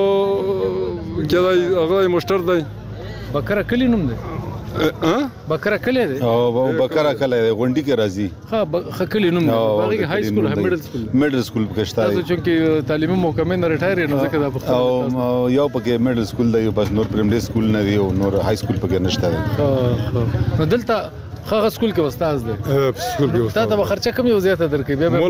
کې دا هغه مشتر دی بکره کلی نوم دی بکره کلی دی او بکره کلی دی غونډي کې راځي ها کلی نوم دی هغه های سکول میډل سکول پکې شته تاسو چې تعلیمي موقع مې نه ریټایر نه ځکه دا او یو پکې میډل سکول دی بس نور پرایمري سکول نه دی او نور های سکول پکې نشته دی نو دلته خاغه سکول کې استاد دی سکول کې استاد ته خرچه کم یو زیاته درکې بیا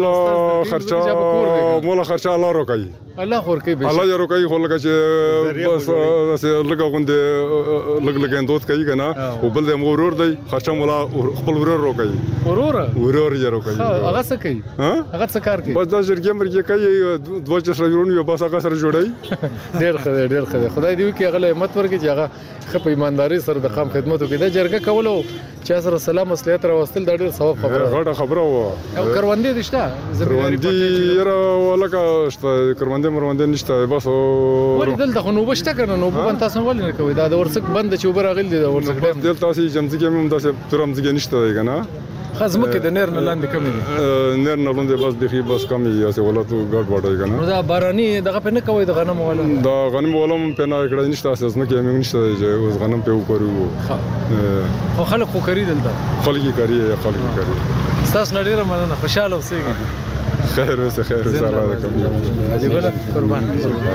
مولا خرچه الله روکي الله خور کوي الله یې روکي خو لکه چې بس لکه غوندې لګ اندوت کوي کنه او بل د مورور دی خرچه مولا خپل ورور روکي ورور یې روکي هغه څه کوي هغه څه کار کوي بس دا جرګه مرګه کوي دوه چر ورونی بس هغه سره جوړي ډېر خدای خدای دې کې هغه همت ورکړي چې هغه خپ ایمانداري سره د قام خدمت وکړي دا جرګه کولو چې سره سلام مصلحت راوستل دا ډېر ثواب خبره غټه خبره و او کروندې دشته کروندې را ولکه شته کروندې مروندې نشته بس ولې دلته خو نو بشته کنه نو په تاسو ولې نه کوي دا د ورڅک بند چې وبر غل دي دا ورڅک دلته تاسو جمځګې هم تاسو ترمځګې نشته دی کنه خزمه کې د نیر نه لاندې کم دي نیر نه لاندې بس دخي بس کم یې اسه ولاتو ګډ وډای کنه نو دا باراني دغه په نه کوي د غنم ولا دا غنم ولا په نه کړه نشته اساس نه کې موږ نشته چې اوس غنم په وکړو خو خلک خو کوي دلته خلک کوي تاسو نړۍ مننه خوشاله اوسئ خیر سره عجیب قربان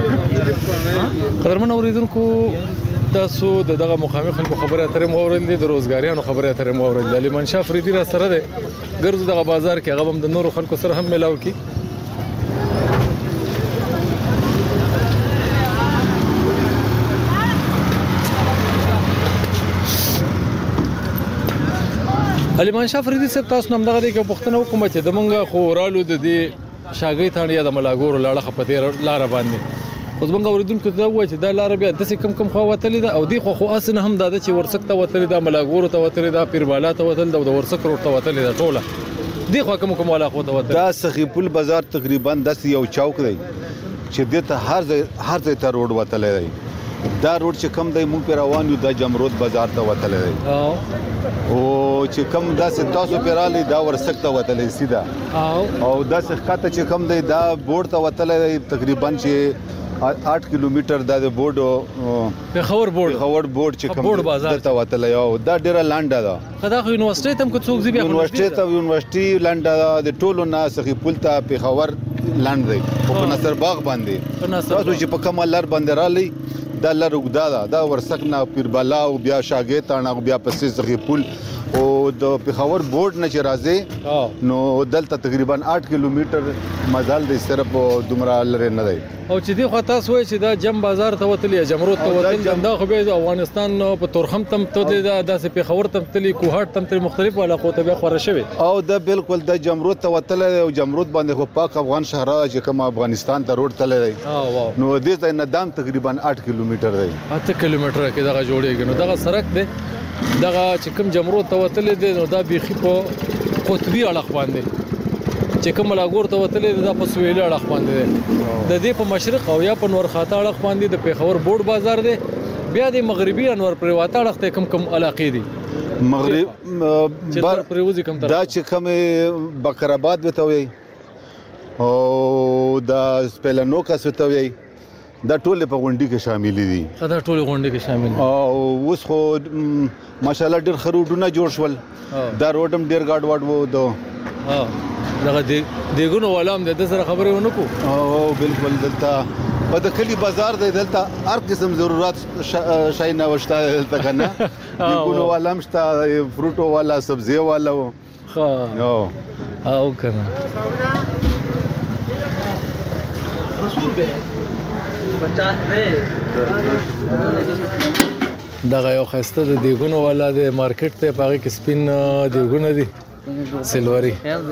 قدرمن اوریدونکو تاسو دغه مقامي خلکو خبره اترې مو اورېدلې د روزګاریانو خبره اترې مو اورېدلې علي منشا فریدي را سره ده ګرځو دغه بازار کې هغه هم د نورو خلکو سره هم ملاو کی علي منشا فریدي صاحب تاسو نوم دغه کې پښتنه حکومت د منګه خو رالو د دې شاګۍ ثانیا د ملاګور لاړه خپته لار باندې اوس موږ اوریدونکو ته وایي چې دا لار بیا د څه کم خو وتلې ده او دی خو اسنه هم دا چې ورڅک ته وتلې ده ملاګور ته وتلې ده پیربالا ته وتلې ده د ورڅک روټ ته وتلې ده ټوله دی خو کوم علاقه ته وتلې دا سخیپل بازار تقریبا 10 یو چوک دی چې دته هر ځای ته روډ وتلې دی دا روډ چې کم دی مونږ په روان یو د جمرود بازار ته وتلې دی او چې کم داسې تاسو پیرالي دا ورڅک ته وتلې سیده او داسې خاطه چې کم دی دا بورډ ته وتلې دی تقریبا چې 8 کیلومتر د بورډ په خور بورډ چې کوم ته وتل یو دا ډیره لانډه ده خدا خو یونیورسيټي تم کو څوک زی بیا یونیورسيټي لانډه د ټولو ناس خې پولتا په خور لاند دی په نصر باغ باندې تاسو چې په کوم لار باندې رالي دا لار وګدا دا ورسک نه پیربالا او بیا شاګې تاڼه بیا پسې څخه پول او د پیښور بورډ نه چې راځي نو دلته تقریبا 8 کیلومتر مزال د صرف دومره لري نه دی او چې دی خو تاسو وایي چې دا جم بازار ته وتلې جمرود ته وتلې دا خو به افغانستان په تورخم تم ته داسې پیښور تم تلې کوهات تم تلې مختلف علاقو ته به خوره شوی او دا بالکل د جمرود ته وتلې او جمرود باندې خو پاک افغان شهر چې کوم افغانستان ته روډ تللی نو دې ځای نه دام تقریبا 8 کیلومتر دی 8 کیلومتر کې دا جوړیږي نو دا سړک دی دغه چې کوم جمرود ته وتلې دي نو دا بيخي په قطبي اړخ باندې چې کوم لاګور ته وتلې دا په سویل اړخ باندې د دې په مشرق او یا په نور خاطه اړخ باندې د پیښور بورډ بازار دی بیا د مغربي انور پریواته اړخ ته کوم علاقې دي مغرب بر پریوزي کوم دا چې کوم بکرآباد وته وي او دا سپلنوکا وته وي دا ټول په غونډي کې شامل دي. دا ټول غونډي کې شامل دي. او اوس خو ماشاءالله ډېر خروډونه جوړ شول. دا روډم ډېر ګاډ واډ وو دو. دغه دیګونو ولام د سره خبرې ونه کو. او بالکل دلته په د کلی بازار دی دلته هر قسم ضرورت شای نه وشته دلته کنه. دیګونو ولام شته فروټو والا سبزی والا و. او کنه دغه یو خسته د دیګونو والا د مارکیټ ته پاره کې سپین دیګونه دي سلوري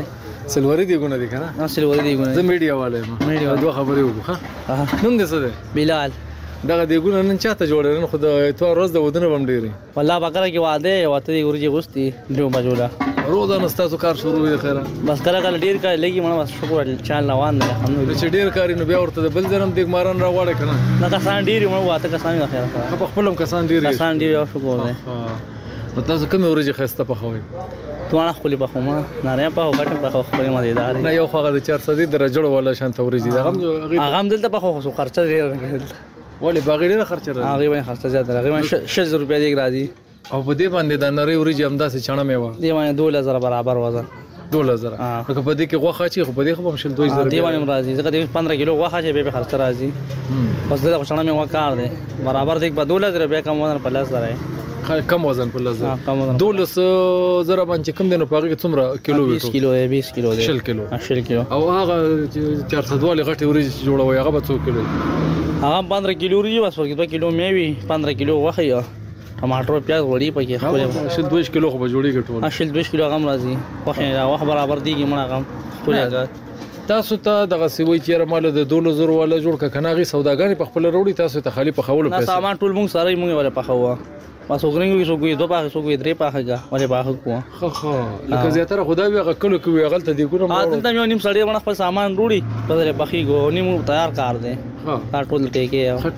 دیګونه دي کنه. سلوري دیګونه زه میډیا والا یم. دوه خبرې وکړه. نوم دې څه دی؟ بلال. دغه دیګونه نن چاته جوړل خو د اتوار ورځ د ودونه بم ډیری والله بقره کې واده واته دی ورجی غوستي دیو بجولا روزانه ستاسو کار شروع وي خیره بس کله ډیر کار لګي مړ بس شکر چال روان دی الحمدلله چې ډیر کار نو بیا ورته د بل ځرم دیګ ماران راوړل کنه نه کسان ډیر مړ واته کسان خیره په خپلم کسان ډیر یو شکر دی تاسو کوم ورجی خسته په خوي توانه خپل په خومه ناره په غټه په خپل مزیدار نه یو خو د 400 درجه ولا شان تورجی دا غم دلته په خو خرچه دی ولی باغی ډیره خرچه راځي هغه باندې خرچه زیات راځي 6000 روپیا دی راځي او په دې باندې د نری ورجی همداسې چانه میوه دی باندې 2000 برابر وزن 2000 نو په دې کې غوخه چی خو په دې خو هم شل 2000 دی باندې راځي ځکه 15 کیلو غوخه چې به خرچه راځي بس دا چانه میوه کار دی برابر دی په 2000 روپیا کم وزن په لاس راځي کم وزن په لاس 12000 باندې کم دینو پاره کې څومره کیلو 20 کیلو دی 10 کیلو او هغه 400 والی غټي ورجی جوړوي هغه به 2 کیلو هغه 15 کیلو ورجی بس ورګي 2 کیلو میوي 15 کیلو وخه یا ټماټر پیاز وړي پکې خو 2 کیلو خو به جوړیږي ټول 2 کیلو غم راځي وخه برابر دیږي مړه غم ټول تاسو ته دغه سوي چیرې مال د 2000 والا جوړ ک کناغي سوداګانی په خپل وروړي تاسو ته خالی په خولو پیسې سامان ټول مونږ سره مونږ ولا په خوا ما سوګرینګو سوګوي دوه پاخه سوګوي درې پاخه ولا پاخه کو خو لکه زیاتره خدای وي غکلو کوي غلطه دی ګورم دلته یو نیم سړی باندې خپل سامان وروړي په دې پخې go نیم تیار کار دی ټول ټیکې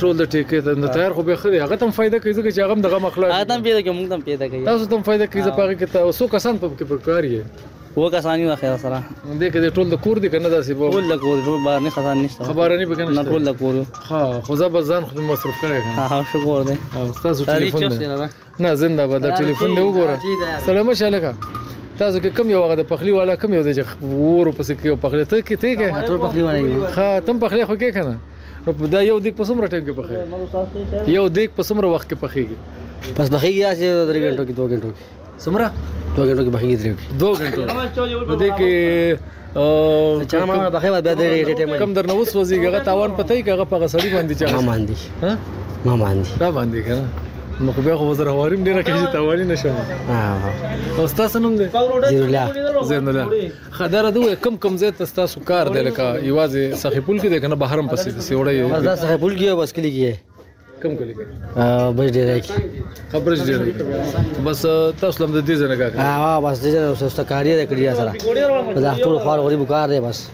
ته تیار خو به خري هغه تم فائدہ کوي چې هغه دغه مخله هغه تم پیدا کوي مونږ تم پیدا کوي تاسو تم فائدہ کوي چې پاره کې تاسو کسان په کې پرکاري و کسانی واخیر سره دې کې ټول د کور دي کنه داسې ټول د کور بار نه خزان نشته خبره نه بکنه ټول د کور خو ځا بزان خو مصرف کړی ها شکر دی تاسو ټلیفون نه زنده باد ټلیفون دی وګوره سلام علیکم تاسو کې کم یو هغه د پخلی والا کم یو د ورو پسې کې پخلی ته کې ټول پخلی والا ها تم پخلی خو کې کنه دا یو دیک په سمره ټیم کې پخې یو دیک په سمره وخت کې پخېږي بس پخېږي چې 3 غنټو کې 2 غنټو کې سمره 2 غنټو کې پخېږي 2 غنټو دې کې چا ما بخې بعد دې ټیم کم درنه اوس وځيږي هغه تاوان پته یې هغه په غسړي باندې چا ما باندې دا باندې کنه نو خو بیا خو وزر هواریم ډیره کې چې تاوانی نشم او تاسو نوم دی زین الله خدای دوی کم زه تاسو کار دی لکه یوازې سخیپول کې د کنه بهرم پسې سیوړې دا سخیپول کې بس کلی کې کم کلی بس ډیره خبرش ډیره بس تاسو لم د دې ځنه کا بس دې سستکاری د کړیا سره دا ټول خور غریب کار دی بس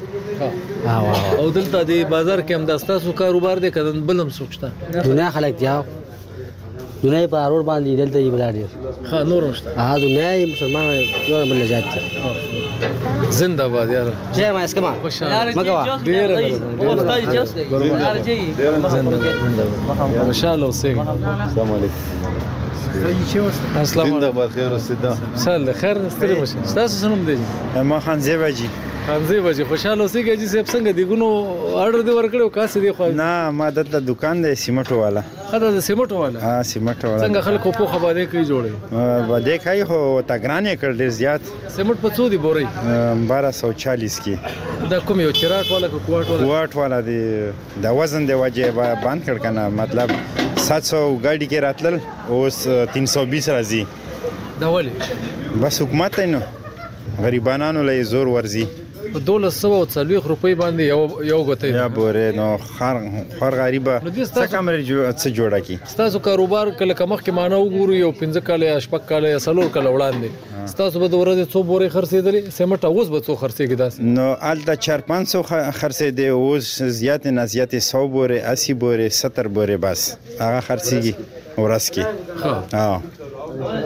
او دلته د بازار کې هم د تاسو کاروبار دی کدن بلم سوچتا دنیا خلک دی دنیا په اړور باندې دلته یې بلادي ها نور مشته دنیا مسلمان یو بل جات زنده باد یار جای ما اسکما مګوا ډیر استاد جوست ان شاء الله وسه السلام علیکم السلام زنده باد خیر اوسېدا سل خیر نستری مشه تاسو سنوم دی ما خانزی بجی خوشاله اوسئ چې صاحب څنګه دی ګونو آرډر دی ورکړو کاسه دی خو نه ما دلته دکان دی سیمټو والا دا د سیمټو والا سیمټو والا څنګه خلکو په خبره کوي جوړي باندې کوي خو تاګرانې کړل ډیر زیات سیمټ په څو دی بوري 1240 کې دا کوم یو چراټ والا کوټ والا دی دا وزن دی وجه باندې کړ کنه مطلب 700 ګاډي کې راتل اوس 320 راځي دا ولې بس حکومت نو غریبانو له زور ورزي په 1240 روپۍ باندې یو غته یا بوره نو خار غریبه څه کمرې جوړه کی تاسو کاروبار کله کمخ کې مانو وګورو یو 15 کال یا 8 کال یا 3 کال وړاندې تاسو به د ورځې 2 بورې خرڅېدلې سیمټ اوس به 2 خرڅېږي داس نو الته 4-500 خرڅېدې اوس زیات نه زیات 100 بورې 80 بورې 70 بورې بس هغه خرڅېږي ورځ کې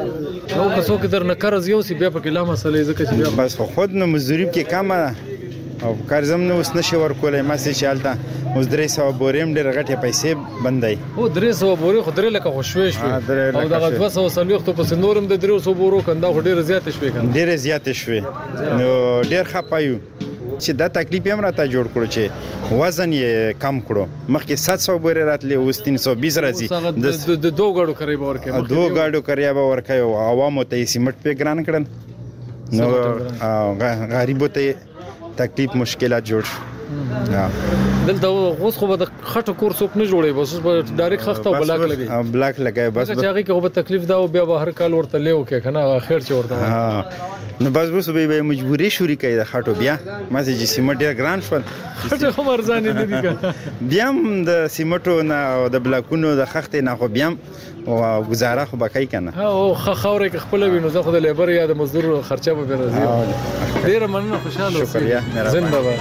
نو که څوک درنه قرض یو سی بیا په کلام مسلې ځکه چې بس خود نو مزدوري کې کم او قرضم نو اوس نشي ورکولای ما سي چالتا اوس 300 بوریم ډېر غټه پیسې بندای او 300 بورې خو درې لکه خوشوي شو او دغه 200 په سنورم د 300 بورو کنده خو ډېر زیات شوي کنه ډېر زیات شوي نو ډېر خپایو چې دا تکلیف هم راته جوړ کړو چې وزن یې کم کړو مخکې 700 بورې راتلې اوس 320 راځي د دوه غاړو کړی به ورکې دوه غاړو کړی به ورکې او عوامو ته سیمټ په ګران کړل نو غریبو ته تکلیف مشکلات جوړ دلته اوس خو به د خټو کور څوک نه جوړي بس به ډایرکټ خخته بلاک لګي بلاک لګي بس چې هغه کې به تکلیف دا او بیا به هر کال ورته لیو کې کنه اخر چې ورته نو بس به مجبوری شوري کوي د خټو بیا ما چې سیمټ ډیر ګران شول خټه خو ارزانه نه دي بیا د سیمټو نه او د بلاکونو د خخته نه خو بیا او گزاره خو بکای کنه او خاورې خپل وینو زه خو د لیبر یا د مزدور خرچه به راځي ډیر مننه خوشاله اوسئ شکریہ زنده باد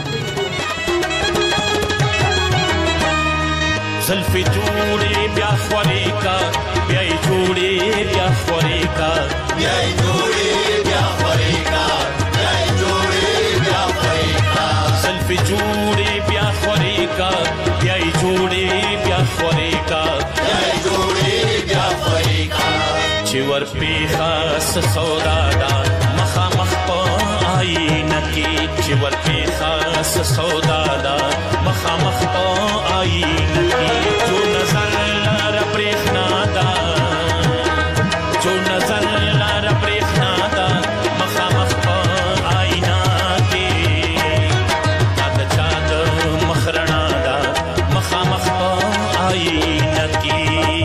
زلفی جوړې بیا خورې کا بیا جوړې بیا خورې کا بیا جوړې بیا خورې کا بیا جوړې بیا خورې کا زلفی جوړې بیا خورې کا بیا جوړې بیا خورې کا بیا جوړې بیا خورې کا چې ور په خاص سودا دا مخه مخ په آینه کې چې ور په خاص سودا دا مخه مخ په آینه जो नजर लार प्रेखना दा जो नजर लार प्रेखना दा मखा मखा आईना के चाद चाद मखरना दा मखा मखा आईना की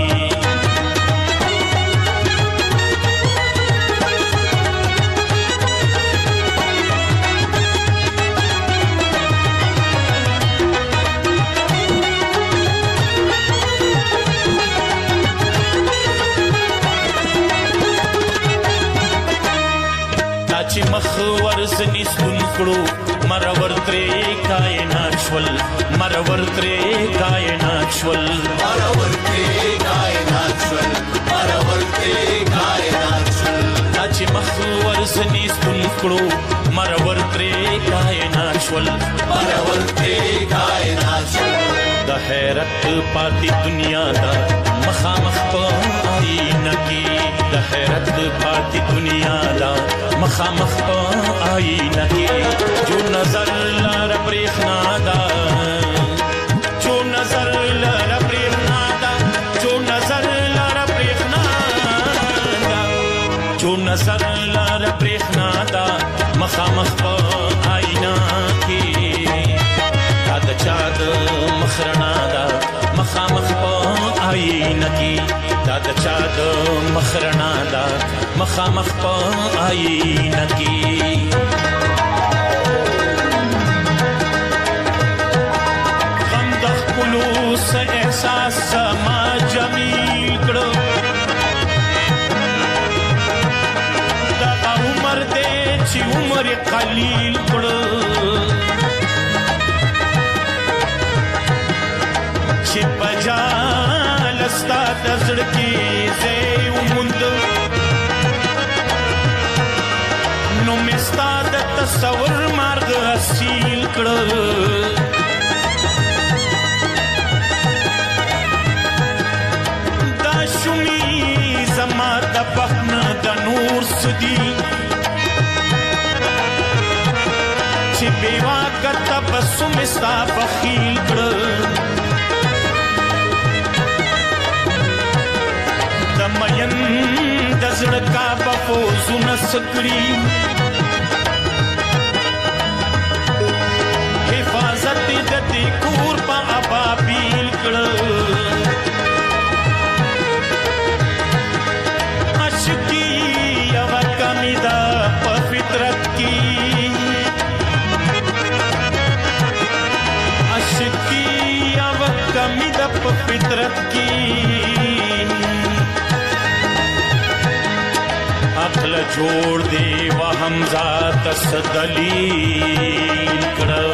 چې مخ ورزنی ستون کړو مرور ترې کائنات شول مرور ترې کائنات شول مرور ترې کائنات شول مرور ترې کائنات شول چې مخ ورزنی ستون کړو مرور ترې کائنات شول مرور ترې کائنات شول د حیرت پاتې دنیا دا مخامخ په آینه کې د حیرت پاتې دنیا دا مخامخ په آینه کې جو نظر لار برېښنا دا جو نظر لار برېښنا دا جو نظر لار برېښنا دا جو نظر لار برېښنا دا مخامخ په آینه کې دا چا د مخرنا دا مخامخ په آینه کې دا چا د مخرنا دا مخامخ په آینه کې غم د خپلو څه احساس ما جمیل کړو دغه عمر دی چې عمر قلیل کړو چې پجال ستا د زړه کې زه وموند نو مستا د تصور مرګ حاصل کړو دا شومي زما د بخن د نور سدي چې بیوا کته بس مستا بخیل کړو مین د زړه کا بفوزونه سکړي حفاظت د دې کور په ابابیل کړه عاشقي یو کمی دا په فطرت کې عاشقي یو کمی دا په فطرت کې عقل جوړ دی و حمزه تس دلیل کړه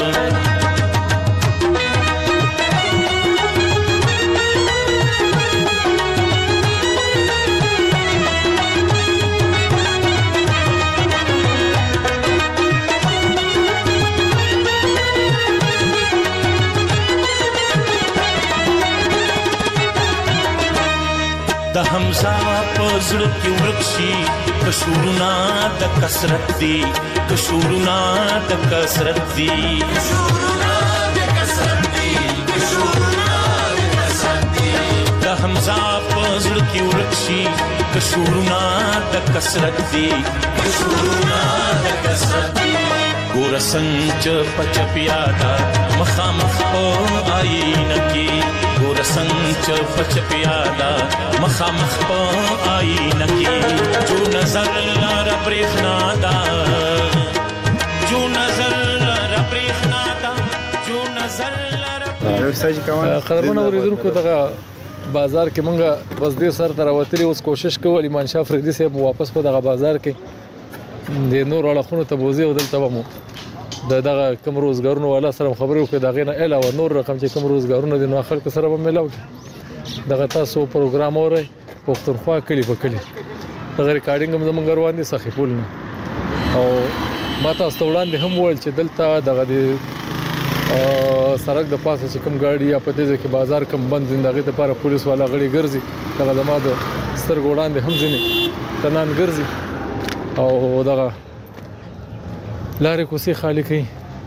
حمزه پزړه کې ورکشي کشورنا د کثرت دی کشورنا د کثرت دی کشورنا د کثرت دی کشورنا د کثرت دی د حمزه پزړه کې ورکشي کشورنا د کثرت دی کشورنا د کثرت دی ګور څنګه پچ پیادا مخامخ او آینه کې ګور څنګه پچ پیادا مخامخ او آینه کې جو نظر لار پرخنا دا جو نظر لار پرخنا دا جو نظر لار خبرونه اوریدونکو دغه بازار کې مونږه بس دې سر دراوتلی اوس کوشش کوو ایمان شاه فریدي صاحب واپس په دغه بازار کې د نور اړخونو ته بوزي او دلته مو دغه کم روزګارونو والا سره خبرې وکړه دغه نه علاوه نور رقم چې کم روزګارونه دي نو خلک سره به ملاو دغه تاسو پروګرام اورئ پښتونخوا کلی په کلی دغه ریکارډینګ هم زمونږ روان دي سخیپول نه او ما تاسو وړاندې هم وویل چې دلته دغه د سړک د پاسه چې کوم ګاډي یا په دې کې بازار کم بند زندګي ته لپاره پولیس والا غړي ګرځي دغه زما د سترګو وړاندې هم ځنی تنان ګرځي او دغه لارې کوسي خالی کوي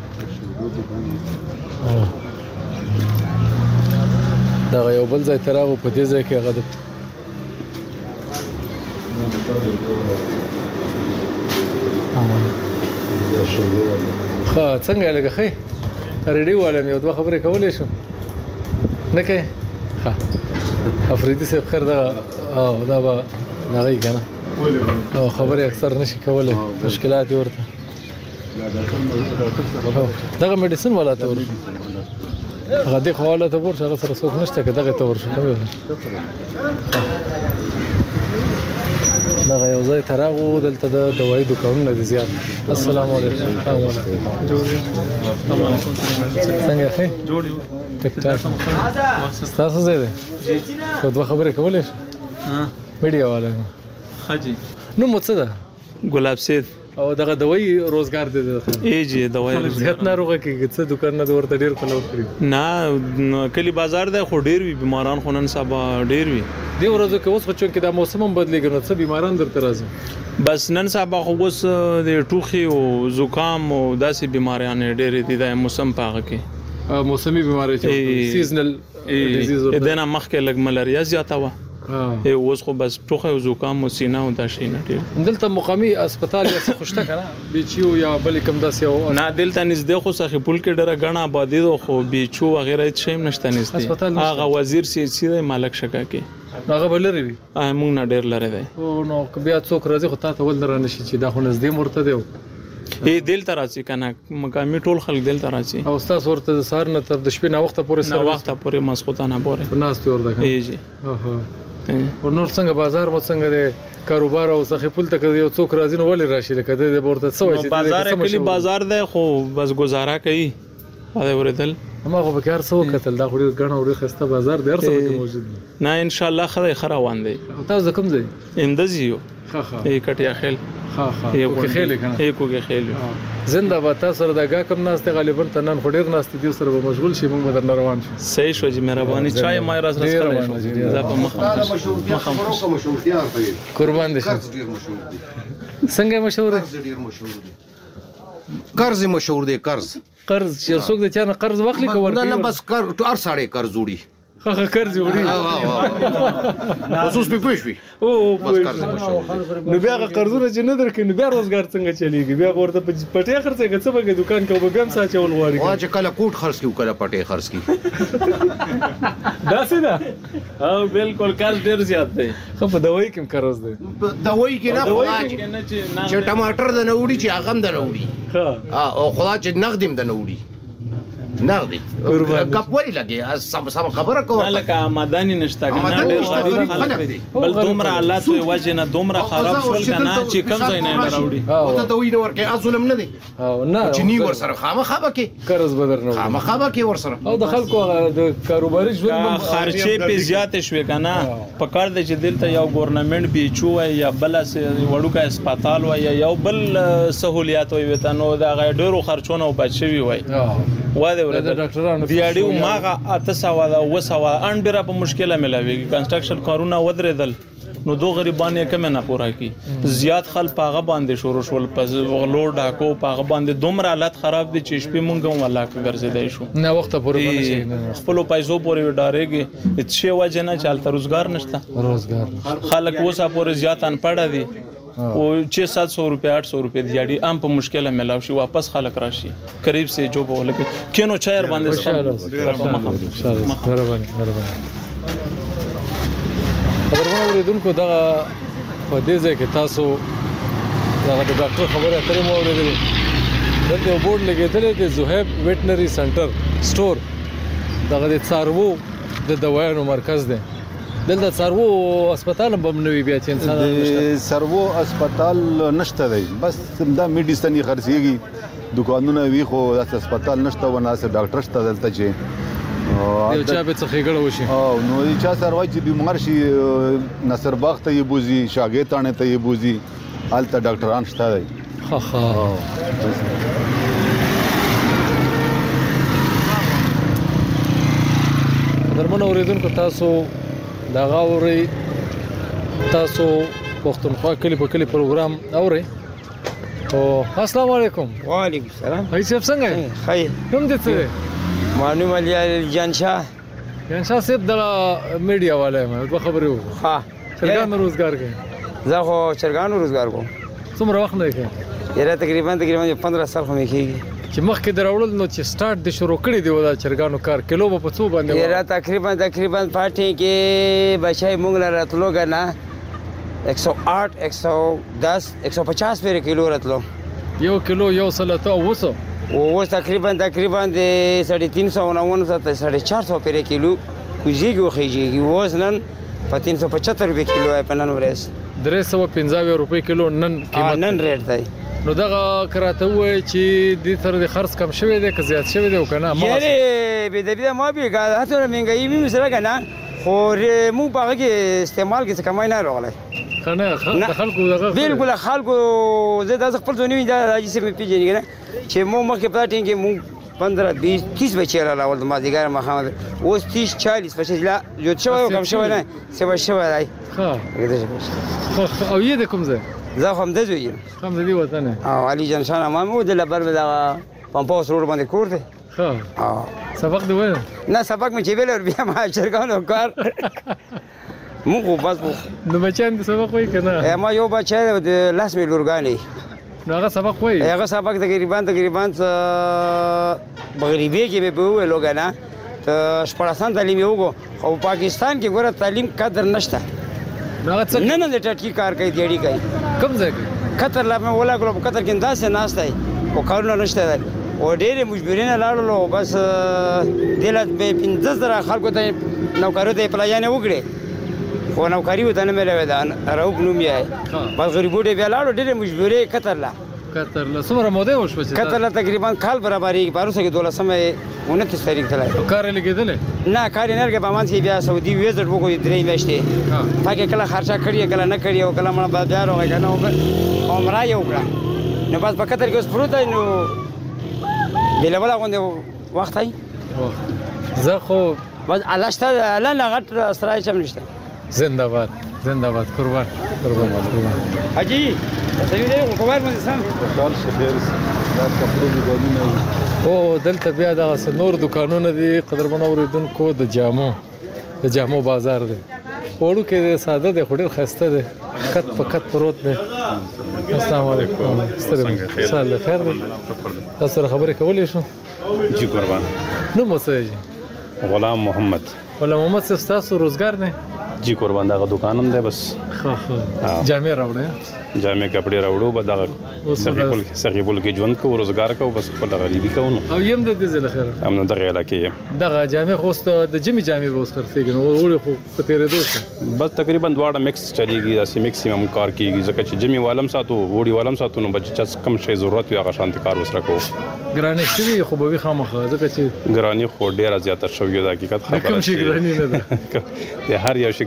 دغه یو بل ځای تراغو په دې ځای کې هغه ښه څنګه لګه ښه ریډي والم یو دوه خبرې کولې شو نه کوي ښه افریدي صاحب خیر دا دا به نغی کنه او خبرې اکثر نشي کولای مشکلات ورته دغه میډیسن ولا ته ورته هغه د خواله ته ورته هغه سره څوک نشته که دغه ته ورشه دغه یو ځای تراغو دلته د دوايي دکانونه دي زیات السلام علیکم څنګه ښه جوړ یو ټیک ټاک تاسو زه ده کو دوه خبرې کولې ها میډیا والا حاجی نو مڅ ده ګلاب سید او دغه دوی روزګار دي ای جی دوی زیات ناروغه کې څه دکان نه ورته ډیر کلو کړی نه کلی بازار ده خو ډیر وی بیماران خونن صاحب ډیر وی دی ورځو کې اوس خو چې دا موسم هم بدلیږي نو څه بیماران درته راځي بس نن صاحب خو اوس د ټوخي او زکام او داسې بیماریاں ډیر دي د موسم پاغه کې موسمي بیماری چې سیزنل ډیزیز ورته دنه مخکې لګ ملاریا زیاته و اوس خو بس ټوخه او زکام او سینه او داشي نه ډیر دلته مقامي هسپتال یا څه خوشته کنه بیچو یا بل کوم داسې او نه دلته نږدې خو سخی پول کې ډره غنا آبادی دو خو بیچو وغیرہ هیڅ شي نشته نږدې هغه وزیر سي مالک شکا کې هغه بلری وي مونږ نه ډیر لره دی او نو بیا څوک راځي خو تاسو ول درنه شي چې دا خو نږدې مرته دی دل تراسي کنه مقامي ټول خلک دل تراسي او تاسو ورته سهار نه تر د شپې نه وخت پورې سره وخت پورې مسخوتانه پورې ناس ته ورده کوي جی او نور څنګه بازار مو څنګه دی کاروبار او سخیپول ته یو څوک راځي نو ولې راشي لکه د ورته څه وایي بازار کلی بازار دی خو بس گزاره کوي دا ورتل ما خو به کار څو کتل دا خو ډېر غنه خسته بازار دی هر څه کې موجود نه ان شاء الله خدای خروان دی تاسو کوم ځای امدزیو ها ها کټیا خیل ها ها یو کې خیل کنه یو کې خیل زنده باد تاسو سره دغه کم ناس ته غالبا تنن خډیر ناس ته دی سره به مشغول شي موږ بدر روان شو صحیح شو جی مهرباني چای ما راز راز کړی دا په مخ قربان دي څنګه مشهور دی قرض مشهور دی قرض چې څوک د چا نه قرض واخلي کوي نه بس هر ساړې قرض وړي ها قرض وړي خصوص په پښوی او نو بیا قرضونه چې نه درکې نو بیا روزګار څنګه چلیږي بیا ورته پټې خرڅه کې څه به دکان کې وبګم ساچول غواړي واجه کله کوټ خرڅ کیو کله پټې خرڅ کی دا څه ده او بالکل قرض ډیر زیات دی خو په دوايي کې قرض دی دوايي کې نه چې ټماټر د نوړي چې هغه د نوړي ها او خدا چې نقدم د نوړي نغدي کپوري لګي سم خبره کوه لکه آمدنی نشته کنه ډېر غریب خلک دي بل دومره حالات وجه نه دومره خراب شول کنه چې کم ځای نه راوړي او ته دوی نور کې ظلم نه دي او نه چې نی ور سره خامخا کې قرض بدر نه خامخا کې ور سره او د خلکو د کاروباري ژوند خرچې په زیات شوي کنه په کار د چې دلته یو ګورنمنت بیچو یا بل وړوکه هسپتال وای یو بل سہولیات وي وته نو دا ډېرو خرچونه بچوي وای واده ورته ډاکټرانو دیاړي ماغه 800 وسوا ان ډیره په مشکله ملاويږي کنستراکشن کارونه ودرېدل نو دو غریبان یې کم نه پورا کی زیات خل پاغه باندې شروع شول پس غلور ډاکو پاغه باندې دومره حالت خراب دي چې شپې مونږ هم الله کا ګرځیدای شو نه وخت پورې باندې خپل پیسو پورې ډارېږي چې وجه نه چالت روزګار نشته خلک وسه پورې زیات ان پړه دي او 600 روپے 800 روپے دیاړي ام په مشکله ملاو شي واپس خلک راشي قریب سے جو بوله کینو چایر باندې مهرباني خبرونه اوریدونکو دا په دې ځای کې تاسو دا د ډاکټر خبره اترې مو اوریدلې دلته بورډ لګیدل دی زهیب ویټنری سنټر سٹور دا د څارو د دوايانو مرکز دی دلته څارو هسپتال هم نوي بیا چې انسان څارو هسپتال نشته دی بس دا میډیسن خرڅيږي دکانونه وی خو هسپتال نشته ونه سره ډاکټر شته دلته چې یو چا به څه خېګړه وشي نو چا سره وای چې بیمار شي نصر باغ ته یې بوزي شاګیتانه ته یې بوزي حالت ډاکټران شته دی درمن اوریدونکو تاسو دا غاوري تاسو پښتونخوا کلی په کلی پروګرام اوري او السلام علیکم وعلیکم السلام هیڅ څنګه خیر کوم دې څه معلوم علي جان شاه صاحب د میډیا والے ما په خبرو ها چرګان روزګار کې زه خو چرګان روزګار کوم څومره وخت نه کوي یره تقریبا 15 سال خو مې کېږي چې مخکې دراوړل نو چې سٹارټ د شروع کړی دی ولا چرګانو کار کیلو په څو باندې یره تقریبا پارټي کې بچای مونږ راتلو غنا 108 110 150 پر کیلو راتلو یو کیلو یو سلطه وسو او تقریبا د 350 او 450 پر کیلو کوزیږي خيږي وزن په 375 روپے کیلو په نن ورځ 350 روپے کیلو نن قیمت نن ریټ دی نو دغه کراته وای چې د تر د خرڅ کم شوی دی که زیات شوی دی او کنه ما یې به د بیا ما به هڅه منګي مې سره کنه خو مو په هغه استعمال کې څه کمای نه راغلی کنه خلکو دغه بالکل خلکو زه د خپل ځونی دا راځي چې پیژنې کنه چې مو مخکې پاتې کې مو 15 20 30 بچی را لاول ما دیګر محمد اوس 30 40 بچی لا جو شوی کم شوی نه څه شوی دی ها او یې د کوم ځای زه هم د زوی هم د دې وطن او علي جان شاه ما مو د لبر دا پمپاوس روډ باندې کور دی ها سبق دی وای نه سبق مې چې ویل بیا ما چرګانو کار مو بس نو بچان د سبق وای کنه ما یو بچی د لاس مې لورګانی نو هغه سبق وای هغه سبق تقریبا مغربي کې به ویلو کنه ته شپږسان تعلیم یو او پاکستان کې ګوره تعلیم قدر نشته نه د ټټکی کار کوي دیړي کوي کوم ځای کې قطر لا مې ولا کړو قطر کې انداز نه ناشته او کارونه نشته او ډېر مجبورینه لاړو بس دلته به 15000 خلکو ته نوکرو ته پلایانه وګړي خو نوکری وته نه ملوي دا راوګ نوم یې بس غریبو دې بیا لاړو ډېر مجبورې قطر لا څومره موده وشو چې قطر لا تقریبا کال برابرې پاروسه کې 12 تاریخ ته کار لګیدل نه کار نه لګي په مان کې بیا سعودي ویزټ وکړو درې میاشتې پکې کله خرچه کړی کله نه کړی او کله مړ بازار راغی کنه عمره یو کړه نو بس په قطر کې اوس پروت نو بل ولا غونډه وخت هي زه خو بس الله شته الله نه غټ سره چم نشته زنده باد قربان حاجی سوي کومار مې سم خپل شهر دا کپړو دکانونه او دلته بیا دا نور دکانونه دي قدرمن اوریدونکو د جامو بازار دی وړو کې ساده دی خوري خسته دی کټ پکټ پروت دی السلام علیکم ستاسو خیر دی تاسو خبرې کولې شو جی قربان نو مساج غلام محمد تاسو روزګار نه جی قربان دا دکانم دی بس جامې راوړې جامې کپڑے راوړو به دا سخیبل کې ژوند کو روزګار کو بس په غریبي کو نو او يم د دې زله خیر هم نه دغه علاقې دا جامې خوست د جمی جامې به اوس خرڅېږي نو وړي خو په تیرې دوه بس تقریبا دواړه مکس چلیږي دا میکسیمم کار کیږي ځکه چې جمی والم ساتو وړي والم ساتو نو بچ کم شي ضرورت وي هغه شانتي کار وسره کو ګرانې شوی خو به خامخا ځکه چې ګرانې خو ډیره زیاته شوی د حقیقت خبره کوم شي ګرانې نه ده د هر یو شي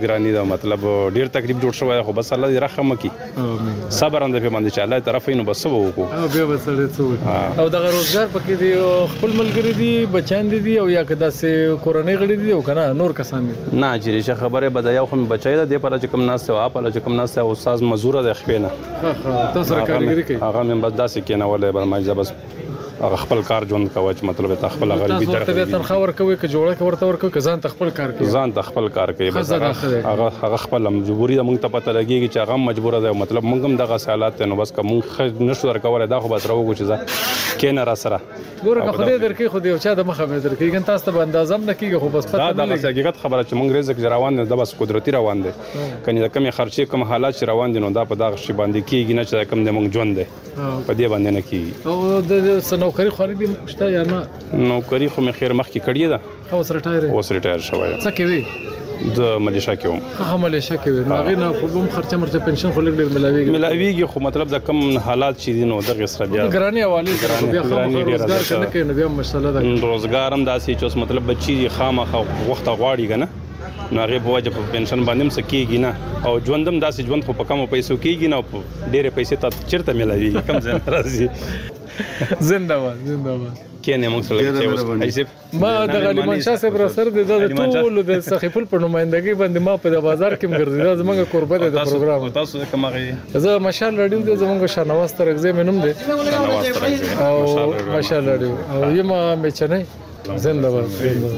ګرانی دا مطلب ډیر تکلیف جوړ شوی خو بس الله دې رحم وکړي صبر اند په باندې چې الله طرفې نو بس وکړو بیا وسړې څو او دا روزګار پکې دی خپل ملګری دي بچان دي او یا کدا سه کورنۍ غړي دي او کنه نور کسان دي نه چې خبره بدایا خو بچای دا د پر چې کوم ناس ته اپ چې کوم ناس ته استاد مزوره د خپینه تاسو کارګری کوي هغه من بس داسې کینه ولې بل ما بس خپل کار ژوند کوي چې مطلب ته خپل غلبي تر ته تنخوا ورکوي که جوړه ورته ورکوي ځان خپل کار کوي ځان خپل کار کوي بس هغه خپل مجبوری ده مونږ ته پته لګيږي چې هغه مجبور ده مطلب مونږ هم دغه حالات نو بس کوم نشو ورکول دا خو بس راوګو چې کینه را سره ګوره خدای درکې خو دې چا د مخه مې درکې ګن تاسو ته اندازم نه کیږي خو بس پته دا د حقیقت خبره چې مونږ رزق روان نه د بس قدرتي روان دي کني د کمی خرچې کوم حالات روان دي نو دا په دغه شی باندې کیږي نه چې کوم د مونږ ژوند دي په دې باندې نه کیږي او د سنوکری خوري دي شته یا نه نوکری خو مې خیر مخ کې کړی ده اوس ریټایر شوی څه کوي د ملیشا کې وم هغه ملیشا کې وي هغه نه کوم خرچه مرته پنشن خو لګ ملاویږي خو مطلب د کم حالات چې دي نو دغه سره بیا ګرانی حواله بیا روزګار کنه کوي نو بیا مسله ده روزګار هم داسې چې مطلب بچی خامخ وخت غواړي کنه نو هغه په وجه په پنشن باندې هم سکیږي نه او ژوندم داسې ژوند خو په کمو پیسو کیږي نه ډېرې پیسې ته چیرته ملاویږي کم ځای راځي زنده‌باد کینه موږ سره ایسه ما د غلیمان شاه صاحب را سره د ټول د سخیفل په نمائندګي باندې ما په بازار کې مګرځیدا زمونږ قربت د پروګرام تاسو کومه زه مشال رادیو د زمونږ شاهنواز ترغزه منوم دي او مشال رادیو او یم مچنه زنده‌باد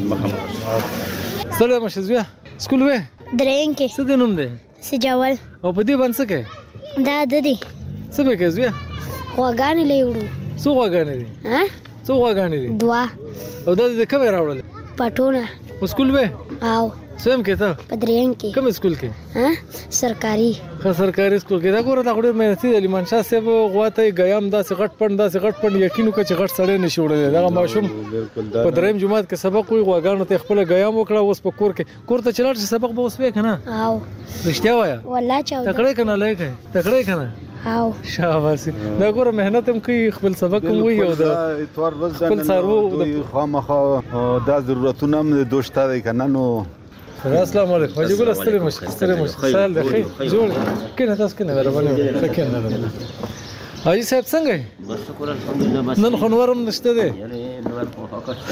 سلام مشزویا سکول و درین کې څه دنوم دي سجاول او په دې باندې څه کې دا د دې څه به کې زویا غواګانې لیوړو څو غواګانې دي ها څو غواګانې دي دوا او دا د کومه راوړل پټونه سکول و او سم کې ته پدرین کې کوم سکول کې ها سرکاري سرکاري سکول کې دا ګوره دا غوډه مهنتي د لیمان شاه صاحب غواته غیام داسې غټ پند یقینو کې چې غټ سړی نشي وړل دا ماشوم په دریم جمعات کې سبق وي غواګانو ته خپل غیام وکړه اوس په کور ته چلاړ چې سبق به اوس وې کنه او رښتیا وایا والله چاو تکړه کنه لایک تکړه کنه او شاباش دا ګوره مهنت هم کوي خپل سبق هم وي او دا اتوار ورځ خپل سارو خامخا دا ضرورتونه هم دوشته دی کنه نو السلام علیکم حاجی ګل ستړي مش سال د خیر جوړ کنه تاسو کنه ورونه کنه حاجی صاحب څنګه بس شکر الحمدلله نن خنورم نشته دی نور په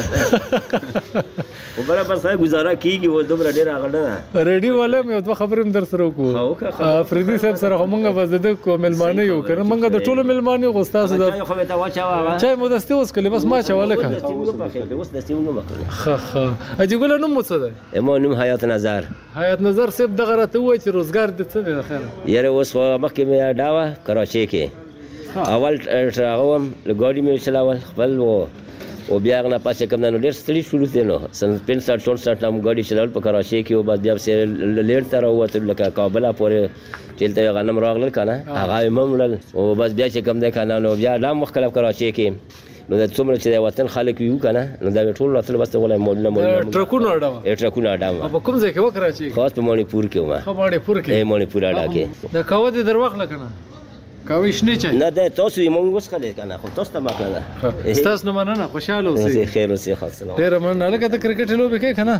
فوکس وګوره بس گزاره کیږي و دومره ډیر اغړنه ریډیو والے مې دوه خبرې در سره وکړو فریدي صاحب سره همغه بس د کو ملمانه یو کړه منګه د ټولو ملمانه غو تاسو د خو ته واچاوه چای مو دسته اوس کله بس ما چواله کا اوس د سیمو مکه خه حاجی ګل نوم څه ده امو نوم حیات نظر صاحب دغه راته وای چې روزګار د څه دی خیر یاره اوس مخکې مې داوا کراچي کې اول راغوم لګاډي مې چلاول خپل او بیا غنا پاسه کوم نو ډېر ستړي شروع دي نو سن 65 64 نام ګاډي چلول په کراچي کې او بعد بیا سره لیډ تر وته لکه کابل پورې چلته غنم راغل کنه هغه مملل او بس بیا چې کوم ده کنه نو بیا لا مختلف کراچي کې نو د څومره چې وطن خلک یو کنه نو دا ټول راتل بس ولای مولا ټرکونه اډا په کوم ځای کې وکراچي خاص په مانیپور کې ومه مانیپور کې مانیپور اډا کې دا کاوه د دروغ لکنه کاویش نه چي نه ده تاسو یې مونږ وس کړی کنه خو تاسو ته ماکله تاسو نه مننه خوشاله اوسئ خیر اوسئ خاص سلام ډیر مننه لکه ته کرکټ لوبه کې کنه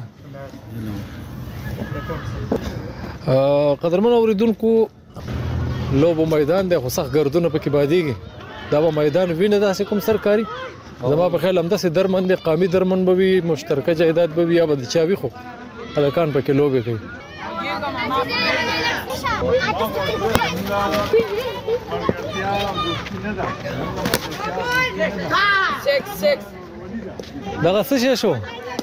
قدرمن اوریدونکو لوبو میدان د خصخ ګردونه پکې باديږي دا میدان وینه داسې کوم سرکاري زما په خیال همداسې درمند قومي درمن به وي مشترکه جایداد به وي یا به چاوي خو هلکان پکې لوبه کوي دغه څه شو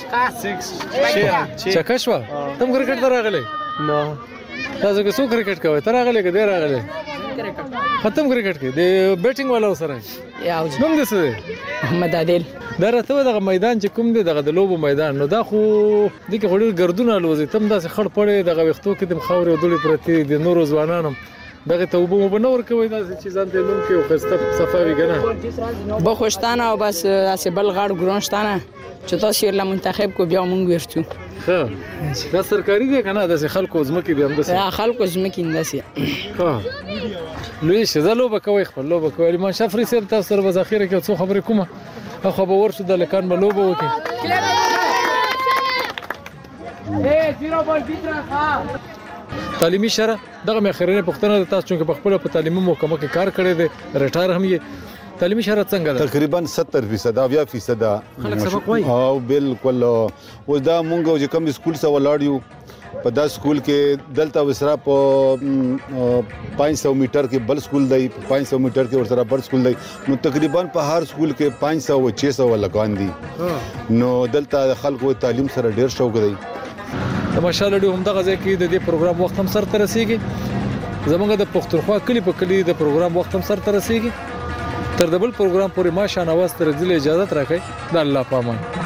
چکه شو تم کرکټ ته راغلی نو تاسو کې څو کرکټ کوي ته راغلی که دی راغلی ختم کرکټ کې د بیټینګ والا سره نوم دې څه دی محمد عادل دا راته دغه میدان چې کوم دی دغه د لوبو میدان نو دا خو دغه غوړي ګردونه الوزي تم داسې خړ پړې دغه وختو کې د خاورې او دوړې پرتی د نورو ځوانانو دغه توبه مو بنور کوي دا چې ځان ته لون کې او خسته صفاوي کنه به خوشتانه او بس اسه بل غړ ګرونشتانه چې تاسو یې منتخب کو بیا مونږ ورچو ها دا سرکاري دی کنه د خلکو زمکي دی هم د خلکو زمکي انداسي ها لوی شزه لوبه کوي خپل لوبه کوي ما شفري سیب تاسو سره بذخیره کې څو خبرې کومه خو به ورشو د لکان په لوبه وکي تعلیمي شره دغه مخیرنه پښتنه تاسو چې په خپل په تعلیمي محکمه کې کار کړی دی ریټایر هم یې تعلیمي شره څنګه ده تقریبا 70% او 80% خلک سبق وایي او بالکل اوس دا مونږ چې کوم سکول سره ولاړیو په دا سکول کې دلته وسره په 500 میټر کې بل سکول دی 500 میټر کې ورسره بل سکول دی نو تقریبا په هر سکول کې 500 او 600 لګان دي نو دلته خلکو تعلیم سره ډیر شوق دی د ماشال ډیو هم دغه ځای کې د دې پروګرام وخت هم سره رسیدي زمونږ د پښتونخوا کلی په کلی د پروګرام وخت هم سره رسیدي تر د بل پروګرام پورې ما شان اواز تر ځله اجازه راکړئ د الله پامان